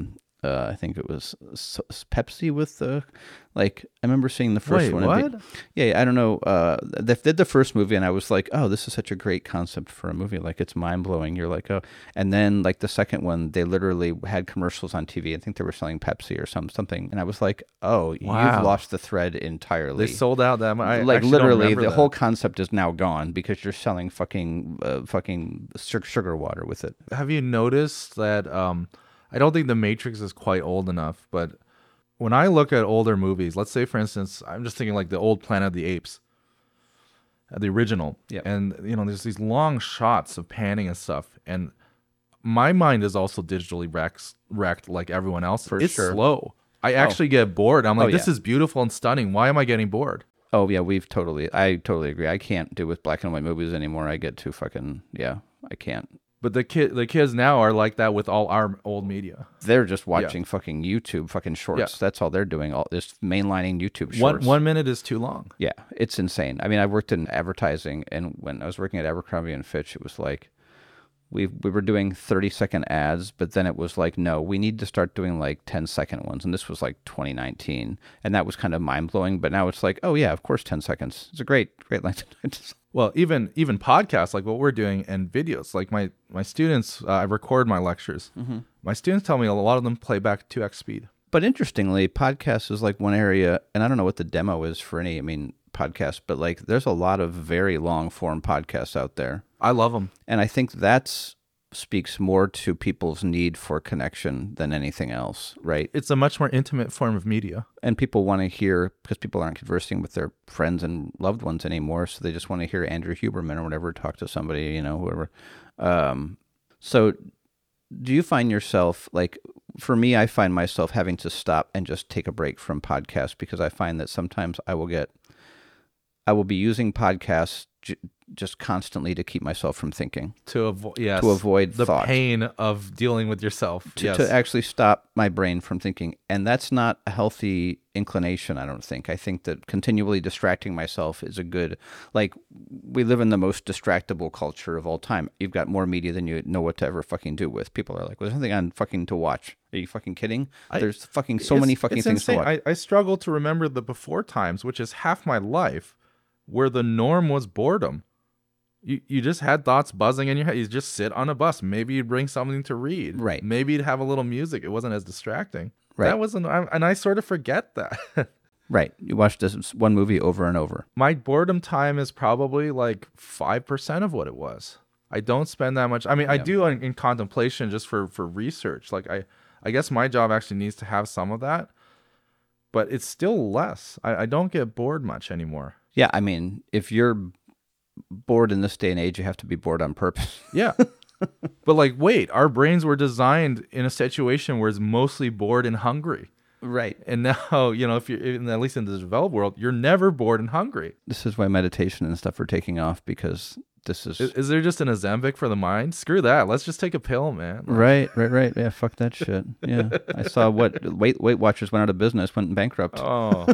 [SPEAKER 2] I think it was Pepsi with the, like, I remember seeing the first
[SPEAKER 3] Wait,
[SPEAKER 2] one.
[SPEAKER 3] what?
[SPEAKER 2] Yeah, I don't know. They did the first movie, and I was like, oh, this is such a great concept for a movie. Like, it's mind blowing. You're like, oh, and then like the second one, they literally had commercials on TV. I think they were selling Pepsi or something, and I was like, oh,
[SPEAKER 3] Wow.
[SPEAKER 2] you've lost the thread entirely.
[SPEAKER 3] They sold out that much. I
[SPEAKER 2] Like
[SPEAKER 3] actually don't
[SPEAKER 2] literally,
[SPEAKER 3] remember
[SPEAKER 2] the
[SPEAKER 3] that.
[SPEAKER 2] whole concept is now gone because you're selling fucking sugar water with it.
[SPEAKER 3] Have you noticed that? I don't think The Matrix is quite old enough, but when I look at older movies, let's say for instance, I'm just thinking like the old Planet of the Apes, the original,
[SPEAKER 2] Yep.
[SPEAKER 3] and you know, there's these long shots of panning and stuff, and my mind is also digitally wrecked like everyone else.
[SPEAKER 2] For
[SPEAKER 3] It's
[SPEAKER 2] sure.
[SPEAKER 3] slow. I actually get bored. I'm like,
[SPEAKER 2] Oh,
[SPEAKER 3] this
[SPEAKER 2] yeah.
[SPEAKER 3] is beautiful and stunning. Why am I getting bored?
[SPEAKER 2] Oh yeah, I totally agree. I can't do with black and white movies anymore. I get too fucking, yeah, I can't.
[SPEAKER 3] But the kids now are like that with all our old media.
[SPEAKER 2] They're just watching fucking YouTube, fucking shorts.
[SPEAKER 3] Yeah.
[SPEAKER 2] That's all they're doing. All this mainlining YouTube
[SPEAKER 3] One
[SPEAKER 2] shorts.
[SPEAKER 3] 1 minute is too long.
[SPEAKER 2] Yeah, it's insane. I mean, I worked in advertising, and when I was working at Abercrombie and Fitch, it was like we were doing 30-second ads, but then it was like, no, we need to start doing like 10-second ones, and this was like 2019, and that was kind of mind blowing. But now it's like, oh yeah, of course, 10 seconds. It's a great length.
[SPEAKER 3] Well, even podcasts like what we're doing and videos, like my students, I record my lectures.
[SPEAKER 2] Mm-hmm.
[SPEAKER 3] My students tell me a lot of them play back 2x speed.
[SPEAKER 2] But interestingly, podcasts is like one area, and I don't know what the demo is for any, podcasts, but like there's a lot of very long form podcasts out there.
[SPEAKER 3] I love them.
[SPEAKER 2] And I think that's speaks more to people's need for connection than anything else, right?
[SPEAKER 3] It's a much more intimate form of media.
[SPEAKER 2] And people want to hear, because people aren't conversing with their friends and loved ones anymore, so they just want to hear Andrew Huberman or whatever talk to somebody, whoever. So do you find yourself, like, for me, I find myself having to stop and just take a break from podcasts because I find that sometimes I will be using podcasts just constantly to keep myself from thinking.
[SPEAKER 3] To avoid
[SPEAKER 2] the
[SPEAKER 3] the pain of dealing with yourself.
[SPEAKER 2] To actually stop my brain from thinking. And that's not a healthy inclination, I don't think. I think that continually distracting myself is a good, like, we live in the most distractible culture of all time. You've got more media than you know what to ever fucking do with. People are like, well, there's nothing on fucking to watch. Are you fucking kidding? There's fucking so many fucking things
[SPEAKER 3] insane.
[SPEAKER 2] to watch.
[SPEAKER 3] I struggle to remember the before times, which is half my life, where the norm was boredom. You just had thoughts buzzing in your head. You just sit on a bus. Maybe you'd bring something to read.
[SPEAKER 2] Right.
[SPEAKER 3] Maybe you'd have a little music. It wasn't as distracting.
[SPEAKER 2] Right.
[SPEAKER 3] That wasn't, and I sort of forget that.
[SPEAKER 2] Right. You watch this one movie over and over.
[SPEAKER 3] My boredom time is probably like 5% of what it was. I don't spend that much. I mean, I do in contemplation just for research. Like I guess my job actually needs to have some of that, but it's still less. I don't get bored much anymore.
[SPEAKER 2] Yeah, I mean, if you're bored in this day and age, you have to be bored on purpose.
[SPEAKER 3] Yeah. But like, wait, our brains were designed in a situation where it's mostly bored and hungry.
[SPEAKER 2] Right.
[SPEAKER 3] And now, if you're, at least in the developed world, you're never bored and hungry.
[SPEAKER 2] This is why meditation and stuff are taking off, because this is...
[SPEAKER 3] Is there just an Ozempic for the mind? Screw that. Let's just take a pill, man.
[SPEAKER 2] Right. Yeah, fuck that shit. Yeah. I saw Weight Watchers went out of business, went bankrupt.
[SPEAKER 3] Oh.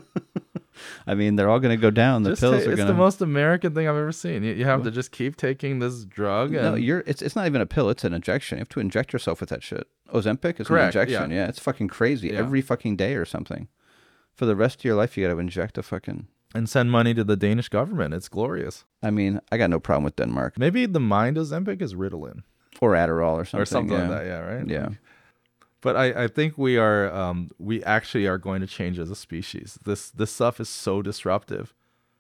[SPEAKER 2] I mean, they're all going to go down. The pills are going to...
[SPEAKER 3] It's the most American thing I've ever seen. You have to just keep taking this drug. And...
[SPEAKER 2] No, it's not even a pill. It's an injection. You have to inject yourself with that shit. Ozempic is
[SPEAKER 3] Correct,
[SPEAKER 2] an injection.
[SPEAKER 3] yeah.
[SPEAKER 2] Yeah, it's fucking crazy.
[SPEAKER 3] Yeah.
[SPEAKER 2] Every fucking day or something. For the rest of your life, you got to inject a fucking...
[SPEAKER 3] And send money to the Danish government. It's glorious.
[SPEAKER 2] I mean, I got no problem with Denmark.
[SPEAKER 3] Maybe the mind Ozempic is Ritalin.
[SPEAKER 2] Or Adderall or something.
[SPEAKER 3] Or something like that, yeah, right?
[SPEAKER 2] Yeah.
[SPEAKER 3] But I think we actually are going to change as a species. This stuff is so disruptive.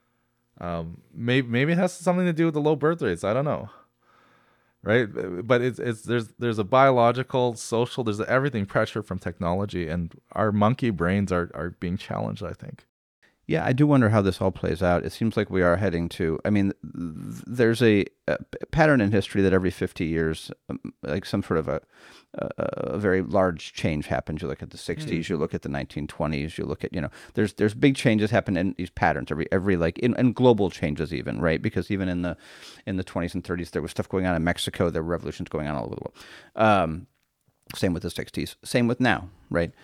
[SPEAKER 3] Maybe it has something to do with the low birth rates. I don't know. Right? But there's a biological, social, there's everything pressure from technology, and our monkey brains are being challenged, I think.
[SPEAKER 2] Yeah, I do wonder how this all plays out. It seems like we are heading to... I mean, there's a pattern in history that every 50 years, like some sort of a very large change happens. You look at the 60s, you look at the 1920s, you look at, there's big changes happen in these patterns every like in global changes even, right? Because even in the 20s and 30s, there was stuff going on in Mexico. There were revolutions going on all over the world. Same with the 60s. Same with now, right?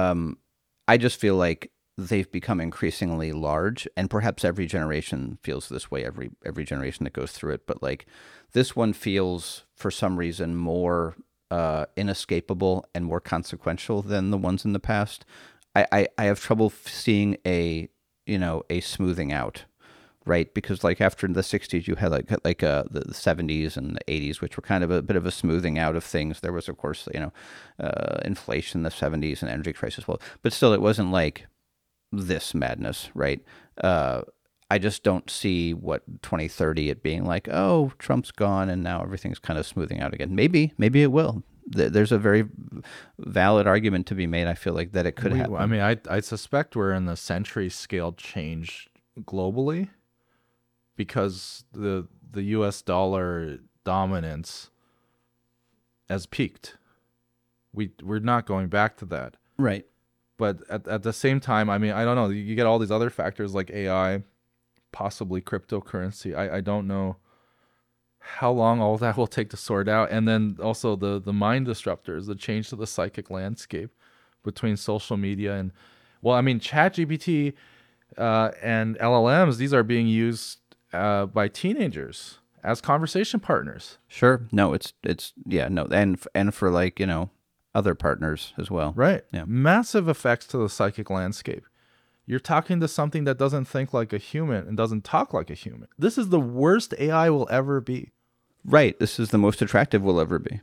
[SPEAKER 2] I just feel like they've become increasingly large, and perhaps every generation feels this way, every generation that goes through it. But like this one feels, for some reason, more inescapable and more consequential than the ones in the past. I have trouble seeing a smoothing out, right? Because like after the 60s, you had like the 70s and the 80s, which were kind of a bit of a smoothing out of things. There was, of course, inflation in the 70s and energy crisis. Well, but still, it wasn't like this madness, right? I just don't see what 2030 it being like, oh, Trump's gone and now everything's kind of smoothing out again. Maybe it will. There's a very valid argument to be made. I feel like that it could happen.
[SPEAKER 3] I mean, I suspect we're in the century scale change globally because the U.S. dollar dominance has peaked. We're not going back to that.
[SPEAKER 2] Right.
[SPEAKER 3] But at the same time, I mean, I don't know. You get all these other factors like AI, possibly cryptocurrency. I don't know how long all that will take to sort out. And then also the mind disruptors, the change to the psychic landscape between social media and, well, I mean, ChatGPT and LLMs, these are being used by teenagers as conversation partners.
[SPEAKER 2] Sure. No, it's yeah, no. And for like, other partners as well.
[SPEAKER 3] Right.
[SPEAKER 2] Yeah.
[SPEAKER 3] Massive effects to the psychic landscape. You're talking to something that doesn't think like a human and doesn't talk like a human. This is the worst AI will ever be.
[SPEAKER 2] Right. This is the most attractive we'll ever be.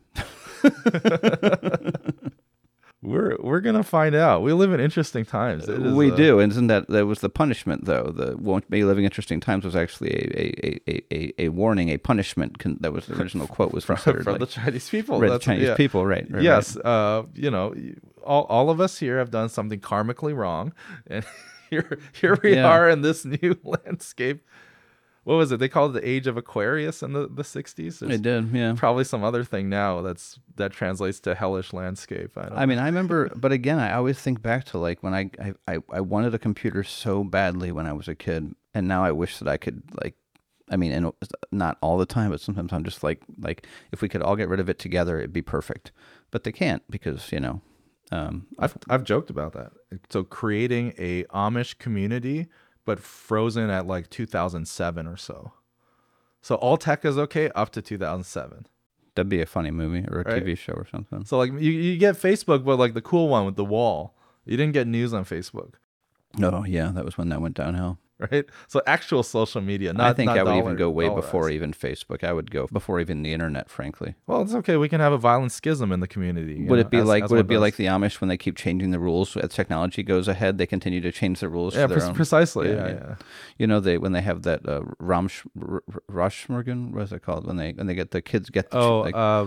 [SPEAKER 3] We're gonna find out. We live in interesting times.
[SPEAKER 2] We do, and isn't that was the punishment though? The won't be living interesting times was actually a warning, a punishment. That was the original quote was considered
[SPEAKER 3] from the Chinese people.
[SPEAKER 2] The Chinese people, right?
[SPEAKER 3] Yes.
[SPEAKER 2] Right.
[SPEAKER 3] All of us here have done something karmically wrong, and here we are in this new landscape. What was it? They called it the age of Aquarius in the 60s.
[SPEAKER 2] They did, yeah.
[SPEAKER 3] Probably some other thing now that translates to hellish landscape.
[SPEAKER 2] I mean, I remember, but again, I always think back to like when I wanted a computer so badly when I was a kid, and now I wish that I could and not all the time, but sometimes I'm just like if we could all get rid of it together, it'd be perfect. But they can't because
[SPEAKER 3] I've joked about that. So creating a Amish community, but frozen at like 2007 or so. So all tech is okay up to 2007.
[SPEAKER 2] That'd be a funny movie or a TV show or something.
[SPEAKER 3] So like you get Facebook, but like the cool one with the wall. You didn't get news on Facebook.
[SPEAKER 2] Oh yeah, that was when that went downhill.
[SPEAKER 3] Right? So actual social media. I
[SPEAKER 2] think I would even go way before even Facebook. I would go before even the internet, frankly.
[SPEAKER 3] Well, it's okay. We can have a violent schism in the community.
[SPEAKER 2] Would it be like the Amish when they keep changing the rules as technology goes ahead? They continue to change the rules.
[SPEAKER 3] Yeah,
[SPEAKER 2] for their own.
[SPEAKER 3] Precisely. Yeah.
[SPEAKER 2] When they have that Ramspringen, what is it called? When they get the kids get Ramspringen.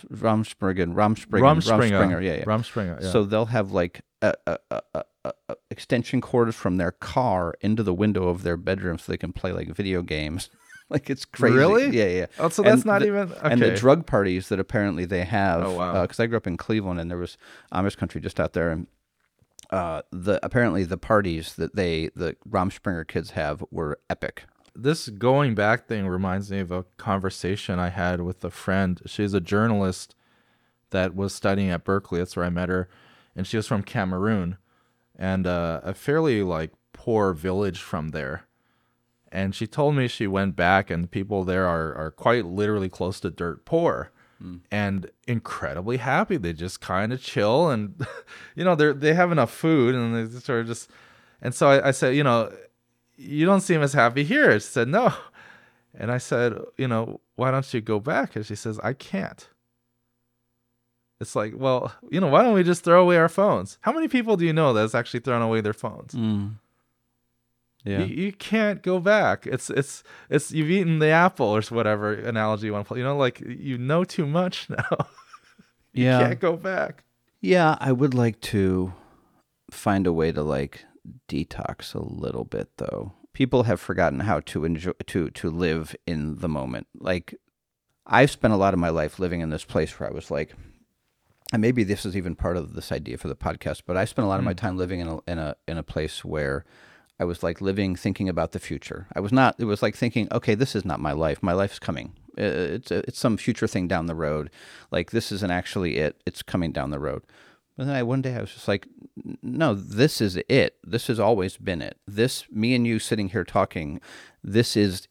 [SPEAKER 2] Yeah.
[SPEAKER 3] Ramspringer. Yeah.
[SPEAKER 2] So they'll have like a extension cords from their car into the window of their bedroom so they can play like video games. Like it's crazy.
[SPEAKER 3] Really?
[SPEAKER 2] Yeah.
[SPEAKER 3] Oh, so that's not even okay.
[SPEAKER 2] And the drug parties that apparently they have.
[SPEAKER 3] Oh wow.
[SPEAKER 2] Because I grew up in Cleveland and there was Amish country just out there, and apparently the parties that the Ramspringer kids have were epic.
[SPEAKER 3] This going back thing reminds me of a conversation I had with a friend. She's a journalist that was studying at Berkeley. That's where I met her, and she was from Cameroon. And a fairly like poor village from there. And she told me she went back and people there are quite literally close to dirt poor and incredibly happy. They just kind of chill and, they have enough food and they sort of just, and so I said, you don't seem as happy here. She said, no. And I said, why don't you go back? And she says, I can't. It's like, well, why don't we just throw away our phones? How many people do you know that's actually thrown away their phones?
[SPEAKER 2] Yeah,
[SPEAKER 3] you can't go back. It's you've eaten the apple or whatever analogy you want to play. Like you know too much now. You can't go back.
[SPEAKER 2] Yeah, I would like to find a way to like detox a little bit though. People have forgotten how to enjoy to live in the moment. Like I've spent a lot of my life living in this place where I was like. And maybe this is even part of this idea for the podcast, but I spent a lot of my time living in a place where I was like thinking about the future. It was like thinking, okay, this is not my life. My life's coming. It's some future thing down the road. Like this isn't actually it. It's coming down the road. But then one day I was just like, no, this is it. This has always been it. Me and you sitting here talking, this is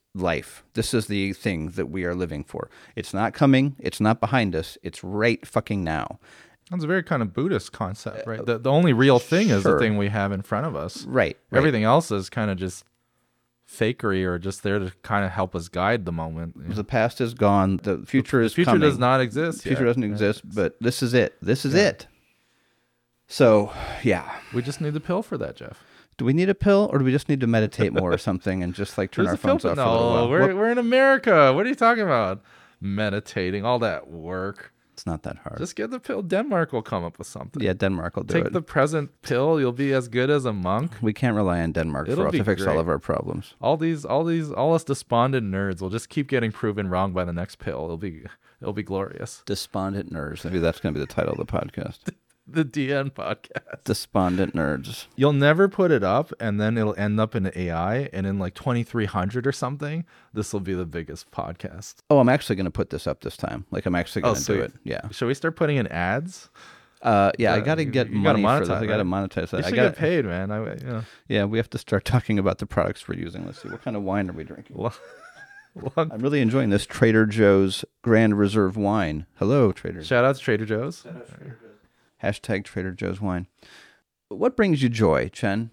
[SPEAKER 2] life. This is the thing that we are living for. It's not coming. It's not behind us. It's right fucking now.
[SPEAKER 3] That's a very kind of Buddhist concept, right? The only real thing is the
[SPEAKER 2] Sure.
[SPEAKER 3] thing we have in front of us.
[SPEAKER 2] Right.
[SPEAKER 3] Everything else is kind of just fakery or just there to kind of help us guide the moment.
[SPEAKER 2] The past is gone. The future is
[SPEAKER 3] The future
[SPEAKER 2] coming.
[SPEAKER 3] does not exist.
[SPEAKER 2] The future
[SPEAKER 3] yet.
[SPEAKER 2] doesn't exist, but this is it. This is it. So, yeah.
[SPEAKER 3] We just need the pill for that, Jeff.
[SPEAKER 2] Do we need a pill, or do we just need to meditate more or something and just like turn
[SPEAKER 3] There's
[SPEAKER 2] our
[SPEAKER 3] a pill
[SPEAKER 2] phones off
[SPEAKER 3] for
[SPEAKER 2] for a little
[SPEAKER 3] no.
[SPEAKER 2] while?
[SPEAKER 3] We're in America. What are you talking about? Meditating, all that work.
[SPEAKER 2] It's not that hard.
[SPEAKER 3] Just get the pill. Denmark will come up with something.
[SPEAKER 2] Yeah, Denmark will do
[SPEAKER 3] Take
[SPEAKER 2] it.
[SPEAKER 3] the present pill. You'll be as good as a monk.
[SPEAKER 2] We can't rely on Denmark
[SPEAKER 3] It'll
[SPEAKER 2] to
[SPEAKER 3] be
[SPEAKER 2] fix all
[SPEAKER 3] great.
[SPEAKER 2] of our problems.
[SPEAKER 3] All us despondent nerds will just keep getting proven wrong by the next pill. It'll be glorious.
[SPEAKER 2] Despondent nerds. Maybe that's going to be the title of the podcast.
[SPEAKER 3] The DN podcast.
[SPEAKER 2] Despondent nerds.
[SPEAKER 3] You'll never put it up, and then it'll end up in AI, and in like 2300 or something, this will be the biggest podcast.
[SPEAKER 2] Oh, I'm actually going to put this up this time. Like, I'm actually going to do
[SPEAKER 3] sweet.
[SPEAKER 2] it. Yeah.
[SPEAKER 3] Should we start putting in ads?
[SPEAKER 2] Yeah, I got to get
[SPEAKER 3] you gotta
[SPEAKER 2] money for this.
[SPEAKER 3] monetize,
[SPEAKER 2] I got to
[SPEAKER 3] right?
[SPEAKER 2] monetize that.
[SPEAKER 3] You
[SPEAKER 2] I
[SPEAKER 3] should
[SPEAKER 2] got
[SPEAKER 3] get paid, man.
[SPEAKER 2] Yeah, we have to start talking about the products we're using. Let's see. What kind of wine are we drinking? I'm really enjoying this Trader Joe's Grand Reserve wine. Hello, Trader Joe's.
[SPEAKER 3] Shout out to Trader Joe's.
[SPEAKER 2] Hashtag Trader Joe's wine. What brings you joy, Chen?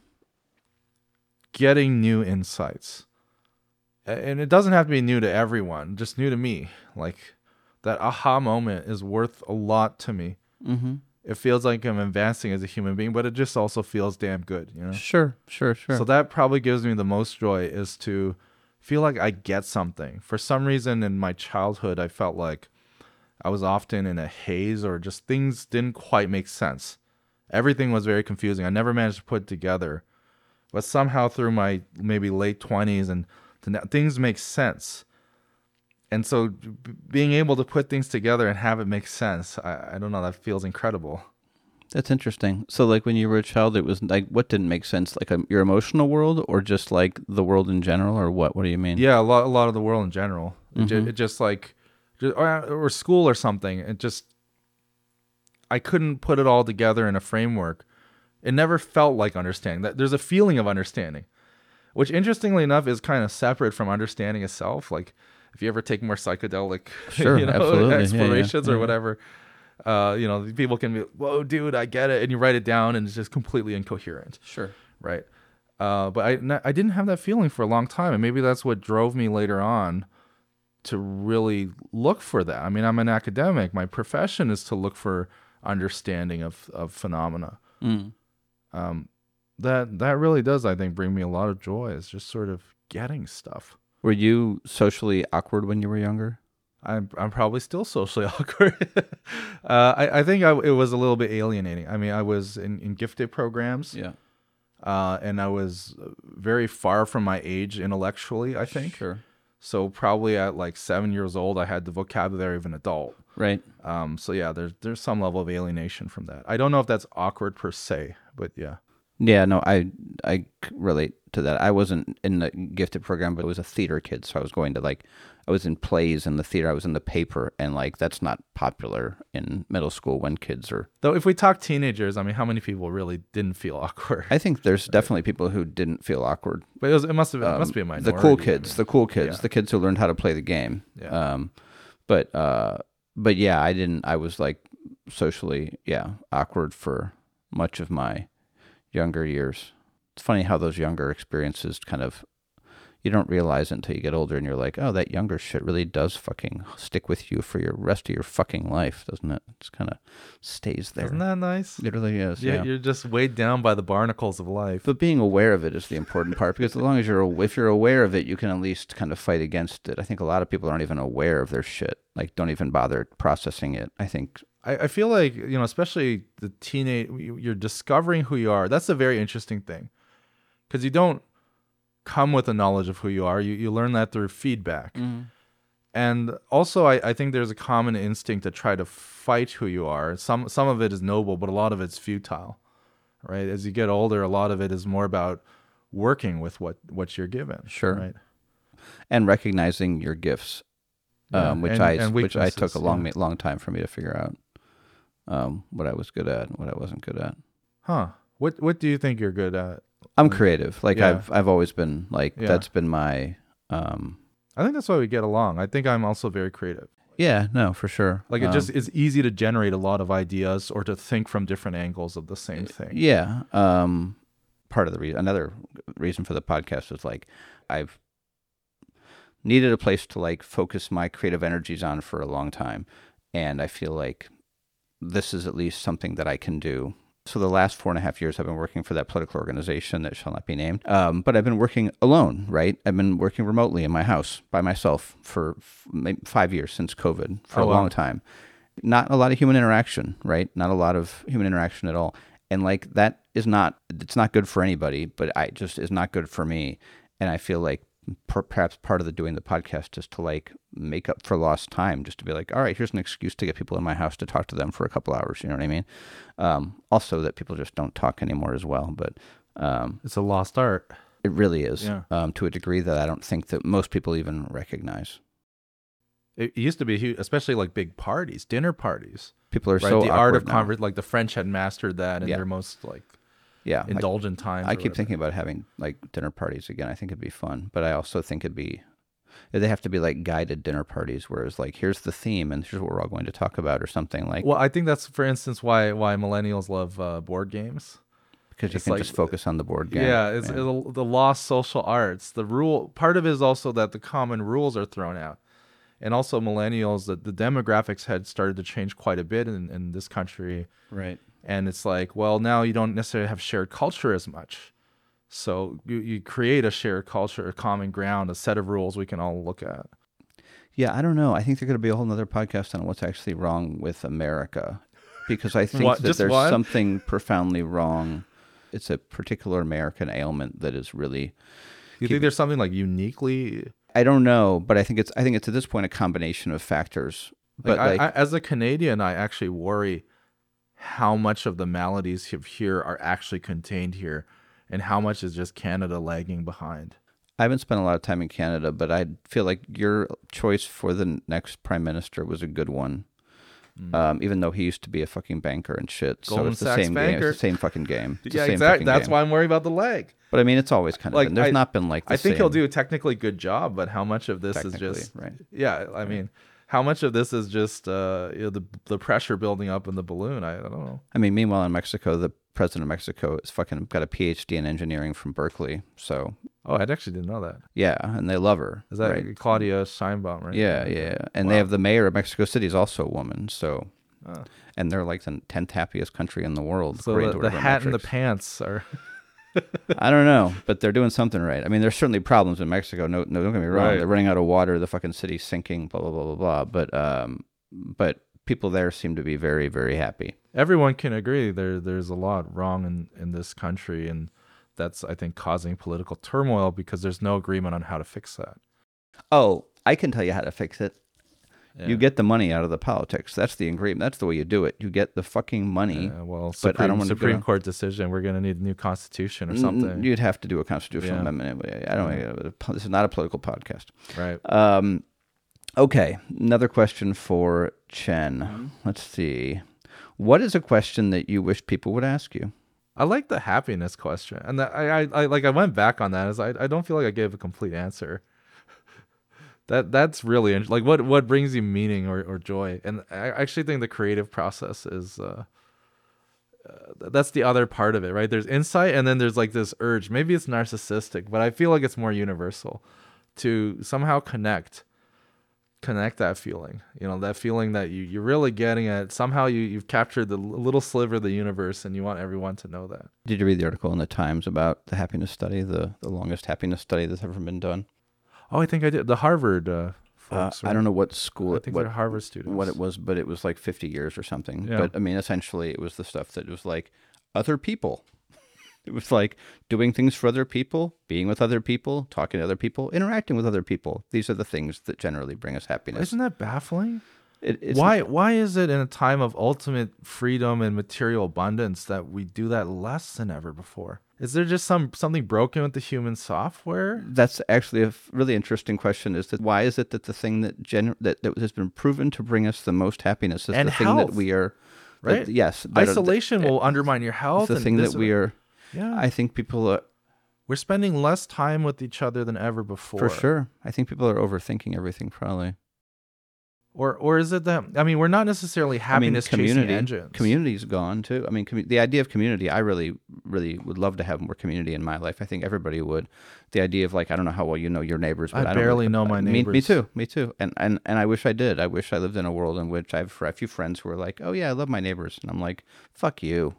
[SPEAKER 3] Getting new insights. And it doesn't have to be new to everyone, just new to me. Like that aha moment is worth a lot to me.
[SPEAKER 2] Mm-hmm.
[SPEAKER 3] It feels like I'm advancing as a human being, but it just also feels damn good, you know?
[SPEAKER 2] Sure.
[SPEAKER 3] So that probably gives me the most joy is to feel like I get something. For some reason in my childhood, I felt like I was often in a haze or just things didn't quite make sense. Everything was very confusing. I never managed to put it together. But somehow through my maybe late 20s and to now, things make sense. And so being able to put things together and have it make sense, I don't know, that feels incredible.
[SPEAKER 2] That's interesting. So, like, when you were a child, it was like, what didn't make sense? Like your emotional world, or just like the world in general, or what? What do you mean?
[SPEAKER 3] Yeah, a lot of the world in general.
[SPEAKER 2] Mhm.
[SPEAKER 3] It just like, or school or something. It just, I couldn't put it all together in a framework. It never felt like understanding. That there's a feeling of understanding, which interestingly enough is kind of separate from understanding itself. Like if you ever take more psychedelic,
[SPEAKER 2] Sure, absolutely. Yeah,
[SPEAKER 3] explorations
[SPEAKER 2] yeah.
[SPEAKER 3] or whatever, people can be, whoa, dude, I get it. And you write it down and it's just completely incoherent.
[SPEAKER 2] Sure.
[SPEAKER 3] Right. But I didn't have that feeling for a long time. And maybe that's what drove me later on to really look for that. I mean, I'm an academic. My profession is to look for understanding of phenomena.
[SPEAKER 2] Mm.
[SPEAKER 3] That really does, I think, bring me a lot of joy. It's just sort of getting stuff.
[SPEAKER 2] Were you socially awkward when you were younger?
[SPEAKER 3] I'm probably still socially awkward. I think it was a little bit alienating. I mean, I was in gifted programs.
[SPEAKER 2] Yeah.
[SPEAKER 3] And I was very far from my age intellectually, I think.
[SPEAKER 2] Sure.
[SPEAKER 3] So probably at like 7 years old, I had the vocabulary of an adult.
[SPEAKER 2] Right.
[SPEAKER 3] So yeah, there's some level of alienation from that. I don't know if that's awkward per se, but yeah.
[SPEAKER 2] Yeah, no, I relate to that. I wasn't in the gifted program, but I was a theater kid, so I was going to I was in plays in the theater, I was in the paper, and that's not popular in middle school when kids are.
[SPEAKER 3] Though if we talk teenagers, I mean, how many people really didn't feel awkward?
[SPEAKER 2] I think there's definitely people who didn't feel awkward.
[SPEAKER 3] But it must be a minority.
[SPEAKER 2] The cool kids,
[SPEAKER 3] Yeah.
[SPEAKER 2] the kids who learned how to play the game.
[SPEAKER 3] Yeah.
[SPEAKER 2] But yeah, I didn't. I was socially, awkward for much of my younger years. It's funny how those younger experiences you don't realize it until you get older and you're like, oh, that younger shit really does fucking stick with you for your rest of your fucking life, doesn't it? It's kind of stays there.
[SPEAKER 3] Isn't that nice?
[SPEAKER 2] It really is. Yeah.
[SPEAKER 3] You're just weighed down by the barnacles of life.
[SPEAKER 2] But being aware of it is the important part, because as long as if you're aware of it, you can at least kind of fight against it. I think a lot of people aren't even aware of their shit, don't even bother processing it. I think
[SPEAKER 3] I feel like, especially the teenage, you're discovering who you are. That's a very interesting thing, because you don't come with a knowledge of who you are. You learn that through feedback.
[SPEAKER 2] Mm-hmm.
[SPEAKER 3] And also, I think there's a common instinct to try to fight who you are. Some of it is noble, but a lot of it's futile, right? As you get older, a lot of it is more about working with what you're given.
[SPEAKER 2] Sure.
[SPEAKER 3] Right.
[SPEAKER 2] And recognizing your gifts,
[SPEAKER 3] Yeah,
[SPEAKER 2] which
[SPEAKER 3] and
[SPEAKER 2] I took a
[SPEAKER 3] weaknesses,
[SPEAKER 2] long time for me to figure out what I was good at and what I wasn't good at.
[SPEAKER 3] Huh. What do you think you're good at?
[SPEAKER 2] I'm creative.
[SPEAKER 3] Yeah.
[SPEAKER 2] I've always been
[SPEAKER 3] Yeah.
[SPEAKER 2] that's been my
[SPEAKER 3] I think that's why we get along. I think I'm also very creative.
[SPEAKER 2] Yeah, no, for sure.
[SPEAKER 3] Like it just is easy to generate a lot of ideas or to think from different angles of the same thing.
[SPEAKER 2] Yeah. Part of the reason, another reason for the podcast is like I've needed a place to like focus my creative energies on for a long time. And I feel like this is at least something that I can do. So the last 4.5 years I've been working for that political organization that shall not be named. But I've been working alone, right? I've been working remotely in my house by myself for maybe 5 years since COVID, for a long time. Not a lot of human interaction, right? Not a lot of human interaction at all. And like that is not, it's not good for anybody, but I just is not good for me. And I feel like perhaps part of the doing the podcast is to like make up for lost time, just to be like, all right, here's an excuse to get people in my house to talk to them for a couple hours. You know what I mean? Also that people just don't talk anymore as well, but
[SPEAKER 3] it's a lost art.
[SPEAKER 2] It really is,
[SPEAKER 3] Yeah.
[SPEAKER 2] to a degree that I don't think that most people even recognize.
[SPEAKER 3] It used to be huge, especially like big parties, dinner parties.
[SPEAKER 2] People are
[SPEAKER 3] right?
[SPEAKER 2] so
[SPEAKER 3] the art of
[SPEAKER 2] awkward now.
[SPEAKER 3] like the French had mastered that in
[SPEAKER 2] Yeah.
[SPEAKER 3] their most like
[SPEAKER 2] Yeah,
[SPEAKER 3] indulgent times.
[SPEAKER 2] I
[SPEAKER 3] or
[SPEAKER 2] keep
[SPEAKER 3] whatever.
[SPEAKER 2] thinking about having like dinner parties again. I think it'd be fun, but I also think they have to be like guided dinner parties, whereas like here's the theme and here's what we're all going to talk about or something like.
[SPEAKER 3] Well, I think that's, for instance, why millennials love board games.
[SPEAKER 2] Because you
[SPEAKER 3] it's
[SPEAKER 2] can
[SPEAKER 3] like-
[SPEAKER 2] just focus on the board game.
[SPEAKER 3] Yeah, it's the lost social arts. The rule part of it is also that the common rules are thrown out, and also millennials. The demographics had started to change quite a bit in this country,
[SPEAKER 2] Right.
[SPEAKER 3] and it's like, well, now you don't necessarily have shared culture as much. So you create a shared culture, a common ground, a set of rules we can all look at.
[SPEAKER 2] Yeah, I don't know. I think there's going to be a whole nother podcast on what's actually wrong with America, because I think
[SPEAKER 3] What,
[SPEAKER 2] that
[SPEAKER 3] just
[SPEAKER 2] there's
[SPEAKER 3] one?
[SPEAKER 2] something profoundly wrong. It's a particular American ailment that is really.
[SPEAKER 3] You think there's something like uniquely?
[SPEAKER 2] I don't know, but I think it's at this point a combination of factors. But
[SPEAKER 3] Like, I, as a Canadian, I actually worry how much of the maladies here are actually contained here, and how much is just Canada lagging behind.
[SPEAKER 2] I haven't spent a lot of time in Canada, but I feel like your choice for the next prime minister was a good one. Even though he used to be a fucking banker and shit. So
[SPEAKER 3] Goldman
[SPEAKER 2] it's the
[SPEAKER 3] Sachs
[SPEAKER 2] same game.
[SPEAKER 3] banker.
[SPEAKER 2] It's the same fucking game. It's the
[SPEAKER 3] Yeah,
[SPEAKER 2] same
[SPEAKER 3] exactly.
[SPEAKER 2] fucking
[SPEAKER 3] That's
[SPEAKER 2] game.
[SPEAKER 3] why I'm worried about the lag.
[SPEAKER 2] But I mean, it's always kind of
[SPEAKER 3] Like,
[SPEAKER 2] been. There's not been like the
[SPEAKER 3] I think he'll
[SPEAKER 2] same-
[SPEAKER 3] do a technically good job, but how much of this is
[SPEAKER 2] technically,
[SPEAKER 3] just
[SPEAKER 2] right.
[SPEAKER 3] Yeah, I mean, how much of this is just the pressure building up in the balloon? I don't know.
[SPEAKER 2] I mean, meanwhile in Mexico, the president of Mexico is fucking got a PhD in engineering from Berkeley. So
[SPEAKER 3] Oh, I actually didn't know that.
[SPEAKER 2] yeah, and they love her.
[SPEAKER 3] Is that
[SPEAKER 2] right?
[SPEAKER 3] Claudia Sheinbaum, right?
[SPEAKER 2] Yeah. And
[SPEAKER 3] Wow.
[SPEAKER 2] they have the mayor of Mexico City is also a woman. So,
[SPEAKER 3] Oh.
[SPEAKER 2] and they're like the 10th happiest country in the world.
[SPEAKER 3] So
[SPEAKER 2] according
[SPEAKER 3] the
[SPEAKER 2] to whatever
[SPEAKER 3] hat and the
[SPEAKER 2] metrics.
[SPEAKER 3] pants are.
[SPEAKER 2] I don't know, but they're doing something right. I mean, there's certainly problems in Mexico. No, don't get me wrong.
[SPEAKER 3] Right.
[SPEAKER 2] They're running out of water. The fucking city's sinking. Blah blah blah blah blah. But people there seem to be very very happy.
[SPEAKER 3] Everyone can agree there's a lot wrong in this country, and that's, I think, causing political turmoil because there's no agreement on how to fix that.
[SPEAKER 2] Oh, I can tell you how to fix it.
[SPEAKER 3] Yeah.
[SPEAKER 2] You get the money out of the politics. That's the agreement. That's the way you do it. You get the fucking money.
[SPEAKER 3] Yeah, well,
[SPEAKER 2] but I don't wanna
[SPEAKER 3] Supreme
[SPEAKER 2] go-
[SPEAKER 3] Court decision. We're going to need a new constitution or something.
[SPEAKER 2] You'd have to do a constitutional
[SPEAKER 3] Yeah.
[SPEAKER 2] amendment. I don't. This is not a political podcast.
[SPEAKER 3] Right.
[SPEAKER 2] Okay, another question for Chen. Let's see. What is a question that you wish people would ask you?
[SPEAKER 3] I like the happiness question, and that I went back on that. As I don't feel like I gave a complete answer. That's really like what brings you meaning or joy, and I actually think the creative process is that's the other part of it, right? There's insight, and then there's like this urge. Maybe it's narcissistic, but I feel like it's more universal to somehow connect that feeling. You know, that feeling that you're really getting at. Somehow you've captured the little sliver of the universe, and you want everyone to know that.
[SPEAKER 2] Did you read the article in the Times about the happiness study, the longest happiness study that's ever been done?
[SPEAKER 3] Oh, I think I did. The Harvard folks.
[SPEAKER 2] I don't know what school
[SPEAKER 3] I think they're Harvard students.
[SPEAKER 2] what it was, but it was like 50 years or something.
[SPEAKER 3] Yeah.
[SPEAKER 2] But I mean, essentially, it was the stuff that was like other people. It was like doing things for other people, being with other people, talking to other people, interacting with other people. These are the things that generally bring us happiness.
[SPEAKER 3] Isn't that baffling?
[SPEAKER 2] It's
[SPEAKER 3] Why is it in a time of ultimate freedom and material abundance that we do that less than ever before? Is there just something broken with the human software?
[SPEAKER 2] That's actually a really interesting question. Is that why is it that the thing that has been proven to bring us the most happiness is
[SPEAKER 3] And
[SPEAKER 2] the thing
[SPEAKER 3] health,
[SPEAKER 2] that we are,
[SPEAKER 3] right?
[SPEAKER 2] yes,
[SPEAKER 3] Isolation will undermine your health.
[SPEAKER 2] the
[SPEAKER 3] and
[SPEAKER 2] thing
[SPEAKER 3] this-
[SPEAKER 2] that we are.
[SPEAKER 3] Yeah.
[SPEAKER 2] I think people
[SPEAKER 3] we're spending less time with each other than ever before.
[SPEAKER 2] For sure. I think people are overthinking everything probably.
[SPEAKER 3] Or is it that, I mean, we're not necessarily happiness chasing engines.
[SPEAKER 2] Community's gone too. I mean, the idea of community, I really, really would love to have more community in my life. I think everybody would. The idea of like, I don't know how well you know your neighbors, but
[SPEAKER 3] I barely know my neighbors.
[SPEAKER 2] Me too. And I wish I did. I wish I lived in a world in which I have a few friends who are like, oh yeah, I love my neighbors. And I'm like, fuck you.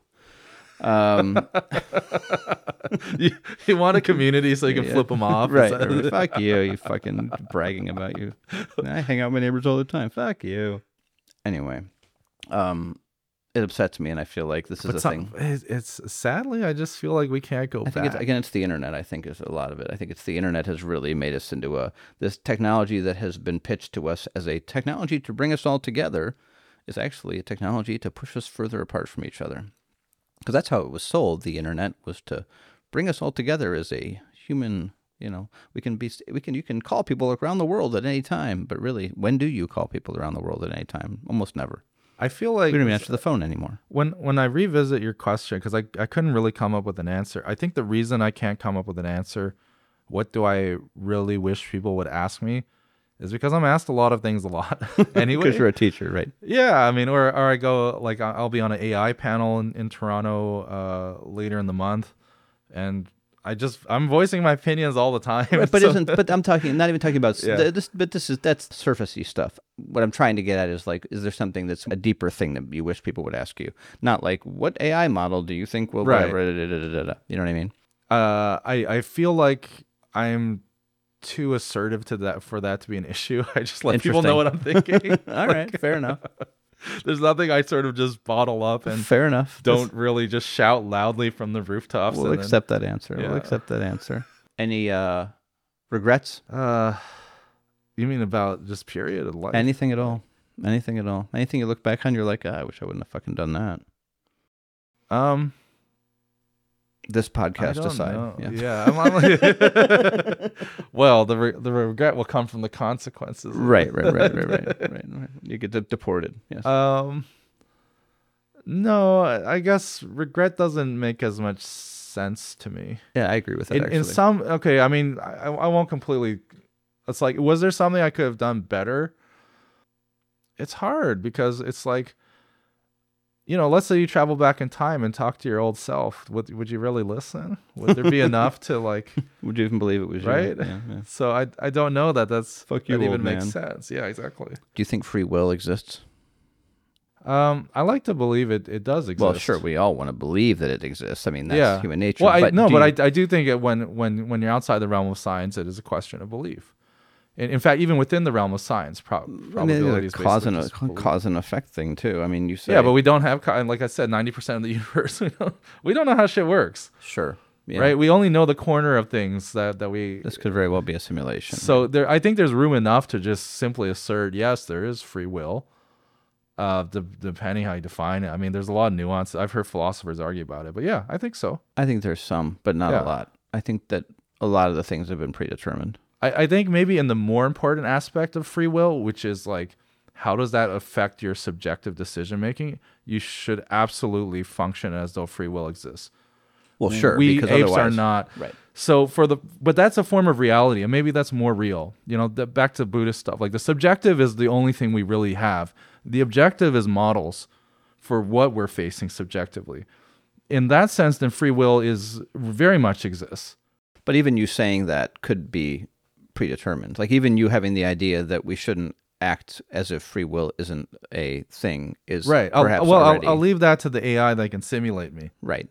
[SPEAKER 3] You want a community so you can flip them off,
[SPEAKER 2] right? Fuck you! You fucking bragging about you. I hang out with my neighbors all the time. Fuck you. Anyway, it upsets me, and I feel like this is a thing.
[SPEAKER 3] It's sadly, I just feel like we can't go back.
[SPEAKER 2] I think it's the internet. I think is a lot of it. I think it's the internet has really made us into this technology that has been pitched to us as a technology to bring us all together is actually a technology to push us further apart from each other. Because that's how it was sold. The internet was to bring us all together as a human. You know, you can call people around the world at any time, but really, when do you call people around the world at any time? Almost never.
[SPEAKER 3] I feel like
[SPEAKER 2] we don't even answer the phone anymore.
[SPEAKER 3] When I revisit your question, because I couldn't really come up with an answer. I think the reason I can't come up with an answer, what do I really wish people would ask me, is because I'm asked a lot of things a lot. Anyway,
[SPEAKER 2] because you're a teacher, right?
[SPEAKER 3] Yeah, I mean, or I go like I'll be on an AI panel in Toronto later in the month, and I'm voicing my opinions all the time.
[SPEAKER 2] Right, but I'm not even talking about this. But that's surfacey stuff. What I'm trying to get at is like, is there something that's a deeper thing that you wish people would ask you? Not like, what AI model do you think will whatever? You know what I mean?
[SPEAKER 3] I feel like I'm too assertive to that for that to be an issue. I just let people know what I'm thinking.
[SPEAKER 2] All right, fair enough.
[SPEAKER 3] There's nothing I sort of just bottle up and
[SPEAKER 2] fair enough.
[SPEAKER 3] Don't really just shout loudly from the rooftops.
[SPEAKER 2] We'll accept that answer. Yeah. We'll accept that answer. Any regrets?
[SPEAKER 3] You mean about just period of life?
[SPEAKER 2] Anything at all? Anything at all? Anything you look back on, you're like, I wish I wouldn't have fucking done that. This podcast aside.
[SPEAKER 3] Yeah. Well, the regret will come from the consequences.
[SPEAKER 2] Right. You get deported. Yes.
[SPEAKER 3] No, I guess regret doesn't make as much sense to me.
[SPEAKER 2] Yeah, I agree with that.
[SPEAKER 3] In some, okay, I mean, I won't completely. It's like, was there something I could have done better? It's hard because it's like, you know, let's say you travel back in time and talk to your old self. Would you really listen? Would there be enough to like?
[SPEAKER 2] Would you even believe it was
[SPEAKER 3] right?
[SPEAKER 2] You? Yeah.
[SPEAKER 3] So I don't know that's
[SPEAKER 2] fuck you,
[SPEAKER 3] that even
[SPEAKER 2] old
[SPEAKER 3] makes
[SPEAKER 2] man.
[SPEAKER 3] sense. Yeah, exactly.
[SPEAKER 2] Do you think free will exists?
[SPEAKER 3] I like to believe it does exist.
[SPEAKER 2] Well, sure, we all want to believe that it exists. I mean, that's human nature.
[SPEAKER 3] Well, I do think that when you're outside the realm of science, it is a question of belief. In fact, even within the realm of science, probability is
[SPEAKER 2] cause and effect thing too. I mean, you say
[SPEAKER 3] but we don't have, like I said, 90% of the universe. We don't know how shit works.
[SPEAKER 2] Sure, yeah.
[SPEAKER 3] Right? We only know the corner of things that we.
[SPEAKER 2] This could very well be a simulation.
[SPEAKER 3] So I think there's room enough to just simply assert, yes, there is free will. Depending how you define it. I mean, there's a lot of nuance. I've heard philosophers argue about it, but yeah, I think so.
[SPEAKER 2] I think there's some, but not a lot. I think that a lot of the things have been predetermined.
[SPEAKER 3] I think maybe in the more important aspect of free will, which is like, how does that affect your subjective decision making? You should absolutely function as though free will exists.
[SPEAKER 2] Well, sure,
[SPEAKER 3] because apes are not.
[SPEAKER 2] Right.
[SPEAKER 3] So but that's a form of reality, and maybe that's more real. You know, back to Buddhist stuff. Like the subjective is the only thing we really have. The objective is models for what we're facing subjectively. In that sense, then free will is very much exists.
[SPEAKER 2] But even you saying that could be predetermined. Like even you having the idea that we shouldn't act as if free will isn't a thing is
[SPEAKER 3] right. I'll leave that to the AI that can simulate me.
[SPEAKER 2] Right.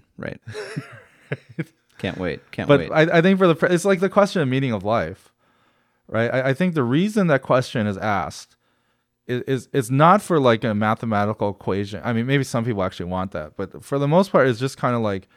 [SPEAKER 2] Can't wait.
[SPEAKER 3] But I think it's like the question of meaning of life, right? I think the reason that question is asked is not for like a mathematical equation. I mean, maybe some people actually want that, but for the most part, it's just kind of like,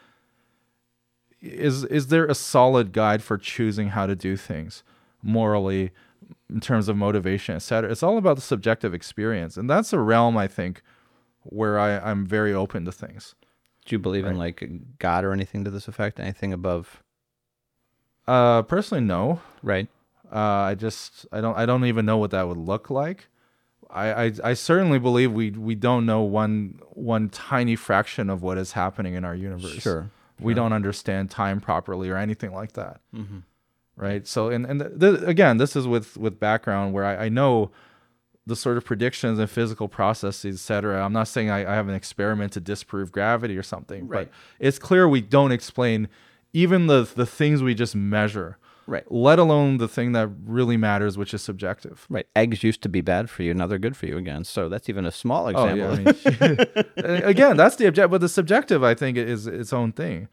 [SPEAKER 3] is there a solid guide for choosing how to do things morally, in terms of motivation, etc.? It's all about the subjective experience, and that's a realm I think where I'm very open to things.
[SPEAKER 2] Do you believe in like God or anything to this effect? Anything above?
[SPEAKER 3] Personally, no.
[SPEAKER 2] Right.
[SPEAKER 3] I don't even know what that would look like. I certainly believe we don't know one tiny fraction of what is happening in our universe.
[SPEAKER 2] Sure.
[SPEAKER 3] We don't understand time properly or anything like that.
[SPEAKER 2] Mm-hmm.
[SPEAKER 3] Right. So, again, this is with background where I know the sort of predictions and physical processes, et cetera. I'm not saying I have an experiment to disprove gravity or something,
[SPEAKER 2] Right.
[SPEAKER 3] but it's clear we don't explain even the things we just measure,
[SPEAKER 2] Right.
[SPEAKER 3] let alone the thing that really matters, which is subjective.
[SPEAKER 2] Right. Eggs used to be bad for you. Now they're good for you again. So that's even a small example.
[SPEAKER 3] Oh, yeah. I mean, again, that's the objective, but the subjective, I think, is its own thing.